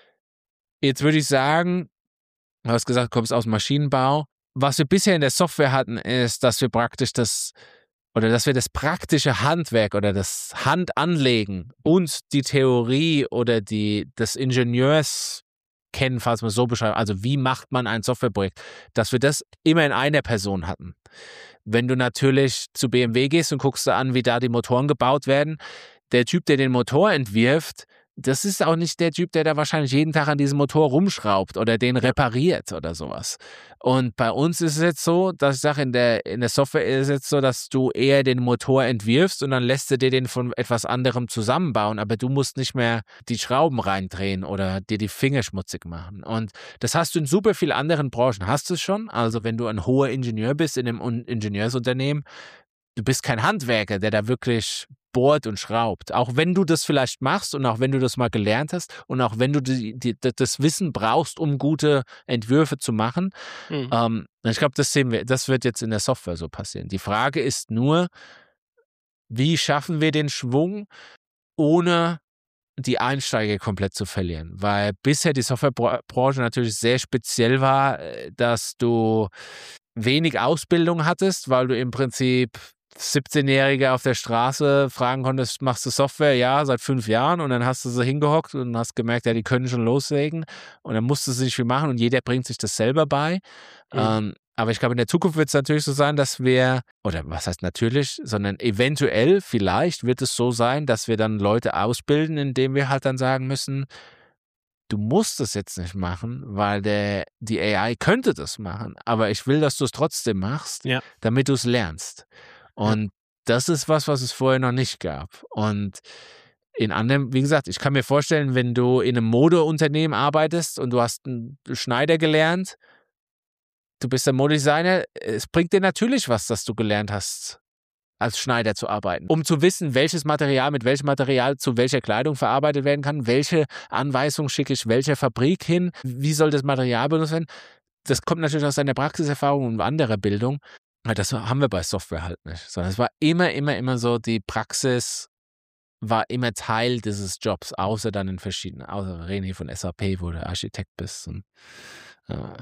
Speaker 2: jetzt würde ich sagen, du hast gesagt, du kommst aus dem Maschinenbau. Was wir bisher in der Software hatten, ist, dass wir praktisch das oder dass wir das praktische Handwerk oder das Handanlegen und die Theorie oder die des Ingenieurs kennen, falls man es so beschreibt, also wie macht man ein Softwareprojekt, dass wir das immer in einer Person hatten. Wenn du natürlich zu B M W gehst und guckst dir an, wie da die Motoren gebaut werden, der Typ, der den Motor entwirft, das ist auch nicht der Typ, der da wahrscheinlich jeden Tag an diesem Motor rumschraubt oder den repariert oder sowas. Und bei uns ist es jetzt so, dass ich sage, in der, in der Software ist es jetzt so, dass du eher den Motor entwirfst und dann lässt du dir den von etwas anderem zusammenbauen, aber du musst nicht mehr die Schrauben reindrehen oder dir die Finger schmutzig machen. Und das hast du in super vielen anderen Branchen. Hast du es schon? Also wenn du ein hoher Ingenieur bist in einem Ingenieursunternehmen, du bist kein Handwerker, der da wirklich bohrt und schraubt. Auch wenn du das vielleicht machst und auch wenn du das mal gelernt hast und auch wenn du die, die, das Wissen brauchst, um gute Entwürfe zu machen. Mhm. Ähm, ich glaube, das sehen wir, das wird jetzt in der Software so passieren. Die Frage ist nur, wie schaffen wir den Schwung, ohne die Einsteiger komplett zu verlieren? Weil bisher die Softwarebranche natürlich sehr speziell war, dass du wenig Ausbildung hattest, weil du im Prinzip siebzehnjährige auf der Straße fragen konntest, machst du Software? Ja, seit fünf Jahren. Und dann hast du sie hingehockt und hast gemerkt, ja, die können schon loslegen. Und dann musstest du nicht viel machen und jeder bringt sich das selber bei. Mhm. Ähm, aber ich glaube, in der Zukunft wird es natürlich so sein, dass wir, oder was heißt natürlich, sondern eventuell, vielleicht wird es so sein, dass wir dann Leute ausbilden, indem wir halt dann sagen müssen, du musst es jetzt nicht machen, weil der, die A I könnte das machen. Aber ich will, dass du es trotzdem machst, ja, damit du es lernst. Und ja, das ist was, was es vorher noch nicht gab. Und in anderem, wie gesagt, ich kann mir vorstellen, wenn du in einem Modeunternehmen arbeitest und du hast einen Schneider gelernt, du bist ein Modedesigner, es bringt dir natürlich was, dass du gelernt hast, als Schneider zu arbeiten, um zu wissen, welches Material mit welchem Material zu welcher Kleidung verarbeitet werden kann, welche Anweisung schicke ich welcher Fabrik hin, wie soll das Material benutzt werden. Das kommt natürlich aus deiner Praxiserfahrung und anderer Bildung. Das haben wir bei Software halt nicht. Sondern es war immer, immer, immer so, die Praxis war immer Teil dieses Jobs, außer dann in verschiedenen, außer wir reden hier von S A P, wo du Architekt bist. Und, äh,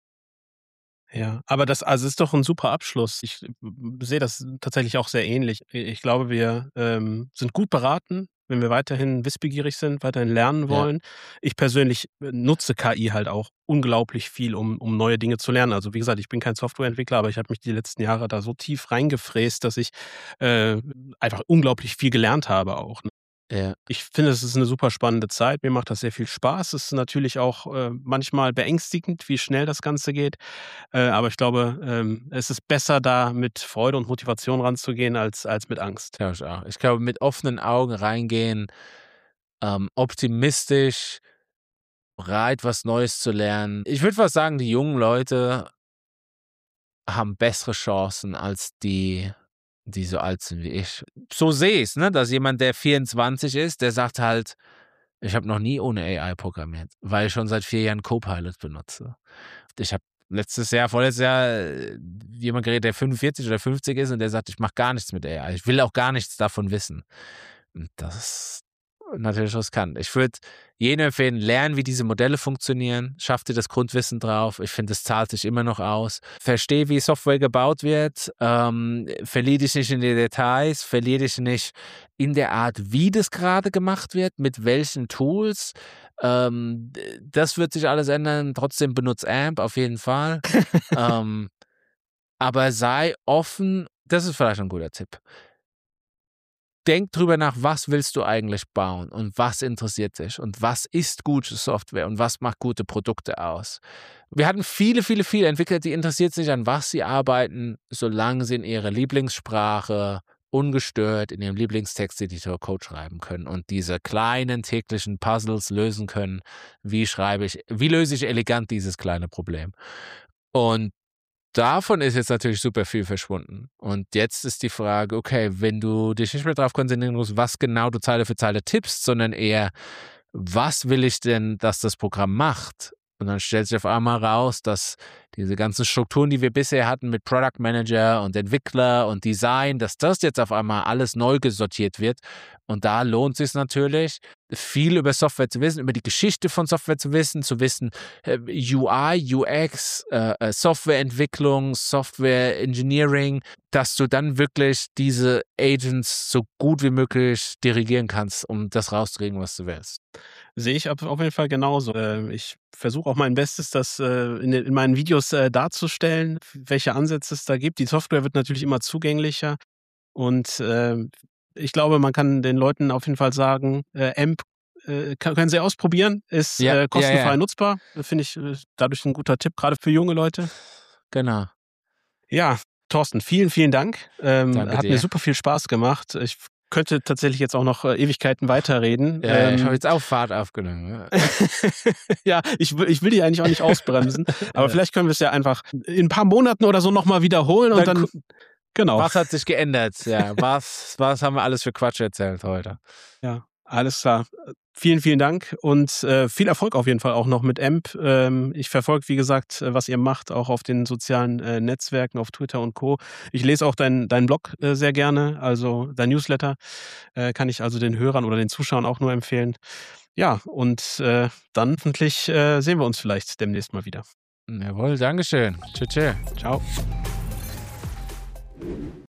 Speaker 1: Ja, aber das also ist doch ein super Abschluss. Ich sehe das tatsächlich auch sehr ähnlich. Ich glaube, wir ähm, sind gut beraten, wenn wir weiterhin wissbegierig sind, weiterhin lernen wollen. Ja. Ich persönlich nutze K I halt auch unglaublich viel, um, um neue Dinge zu lernen. Also wie gesagt, ich bin kein Softwareentwickler, aber ich habe mich die letzten Jahre da so tief reingefräst, dass ich äh, einfach unglaublich viel gelernt habe auch. Ne?
Speaker 2: Ja.
Speaker 1: Ich finde, es ist eine super spannende Zeit. Mir macht das sehr viel Spaß. Es ist natürlich auch äh, manchmal beängstigend, wie schnell das Ganze geht. Äh, aber ich glaube, ähm, es ist besser, da mit Freude und Motivation ranzugehen, als, als mit Angst.
Speaker 2: Ja, ich auch. Ich glaube, mit offenen Augen reingehen, ähm, optimistisch, bereit, was Neues zu lernen. Ich würde fast sagen, die jungen Leute haben bessere Chancen als die, die so alt sind wie ich. So sehe ich es, ne? Dass jemand, der vierundzwanzig ist, der sagt halt, ich habe noch nie ohne A I programmiert, weil ich schon seit vier Jahren Copilot benutze. Ich habe letztes Jahr, vorletztes Jahr jemand geredet, der fünfundvierzig oder fünfzig ist und der sagt, ich mache gar nichts mit A I. Ich will auch gar nichts davon wissen. Und das natürlich riskant. Ich würde jedem empfehlen, lernen, wie diese Modelle funktionieren, schaff dir das Grundwissen drauf. Ich finde, es zahlt sich immer noch aus. Versteh, wie Software gebaut wird, ähm, verlier dich nicht in die Details, verlier dich nicht in der Art, wie das gerade gemacht wird, mit welchen Tools. Ähm, das wird sich alles ändern. Trotzdem benutzt A M P auf jeden Fall. ähm, aber sei offen, das ist vielleicht ein guter Tipp. Denk drüber nach, was willst du eigentlich bauen und was interessiert dich und was ist gute Software und was macht gute Produkte aus. Wir hatten viele, viele, viele Entwickler, die interessiert sich an was sie arbeiten, solange sie in ihrer Lieblingssprache ungestört in ihrem Lieblingstexteditor Code schreiben können und diese kleinen täglichen Puzzles lösen können. Wie schreibe ich, wie löse ich elegant dieses kleine Problem? Und davon ist jetzt natürlich super viel verschwunden. Und jetzt ist die Frage, okay, wenn du dich nicht mehr darauf konzentrieren musst, was genau du Zeile für Zeile tippst, sondern eher, was will ich denn, dass das Programm macht? Und dann stellt sich auf einmal raus, dass diese ganzen Strukturen, die wir bisher hatten mit Product Manager und Entwickler und Design, dass das jetzt auf einmal alles neu gesortiert wird. Und da lohnt es sich natürlich, viel über Software zu wissen, über die Geschichte von Software zu wissen, zu wissen, äh, U I, U X, äh, äh, Softwareentwicklung, Software Engineering, dass du dann wirklich diese Agents so gut wie möglich dirigieren kannst, um das rauszukriegen, was du willst.
Speaker 1: Sehe ich auf jeden Fall genauso. Ich versuche auch mein Bestes, das in, in meinen Videos darzustellen, welche Ansätze es da gibt. Die Software wird natürlich immer zugänglicher und äh, ich glaube, man kann den Leuten auf jeden Fall sagen, äh, A M P äh, können sie ausprobieren, ist
Speaker 2: Ja,
Speaker 1: äh, kostenfrei
Speaker 2: ja, ja.
Speaker 1: nutzbar. Finde ich äh, dadurch ein guter Tipp, gerade für junge Leute.
Speaker 2: Genau.
Speaker 1: Ja, Thorsten, vielen, vielen Dank. Ähm,
Speaker 2: Danke
Speaker 1: hat
Speaker 2: dir.
Speaker 1: mir super viel Spaß gemacht. Ich könnte tatsächlich jetzt auch noch äh, Ewigkeiten weiterreden.
Speaker 2: Ja,
Speaker 1: ähm,
Speaker 2: ich habe jetzt auch Fahrt aufgenommen.
Speaker 1: ja, ich will, ich will dich eigentlich auch nicht ausbremsen, aber vielleicht können wir es ja einfach in ein paar Monaten oder so nochmal wiederholen und
Speaker 2: Dann
Speaker 1: dann, genau.
Speaker 2: Was hat sich geändert? Ja, was, was haben wir alles für Quatsch erzählt heute?
Speaker 1: Ja, alles klar. Vielen, vielen Dank und äh, viel Erfolg auf jeden Fall auch noch mit A M P. Ähm, ich verfolge, wie gesagt, was ihr macht, auch auf den sozialen äh, Netzwerken, auf Twitter und Co. Ich lese auch deinen dein Blog äh, sehr gerne, also dein Newsletter äh, kann ich also den Hörern oder den Zuschauern auch nur empfehlen. Ja, und äh, dann hoffentlich äh, sehen wir uns vielleicht demnächst mal wieder.
Speaker 2: Jawohl, Dankeschön. Tschüss.
Speaker 1: Ciao.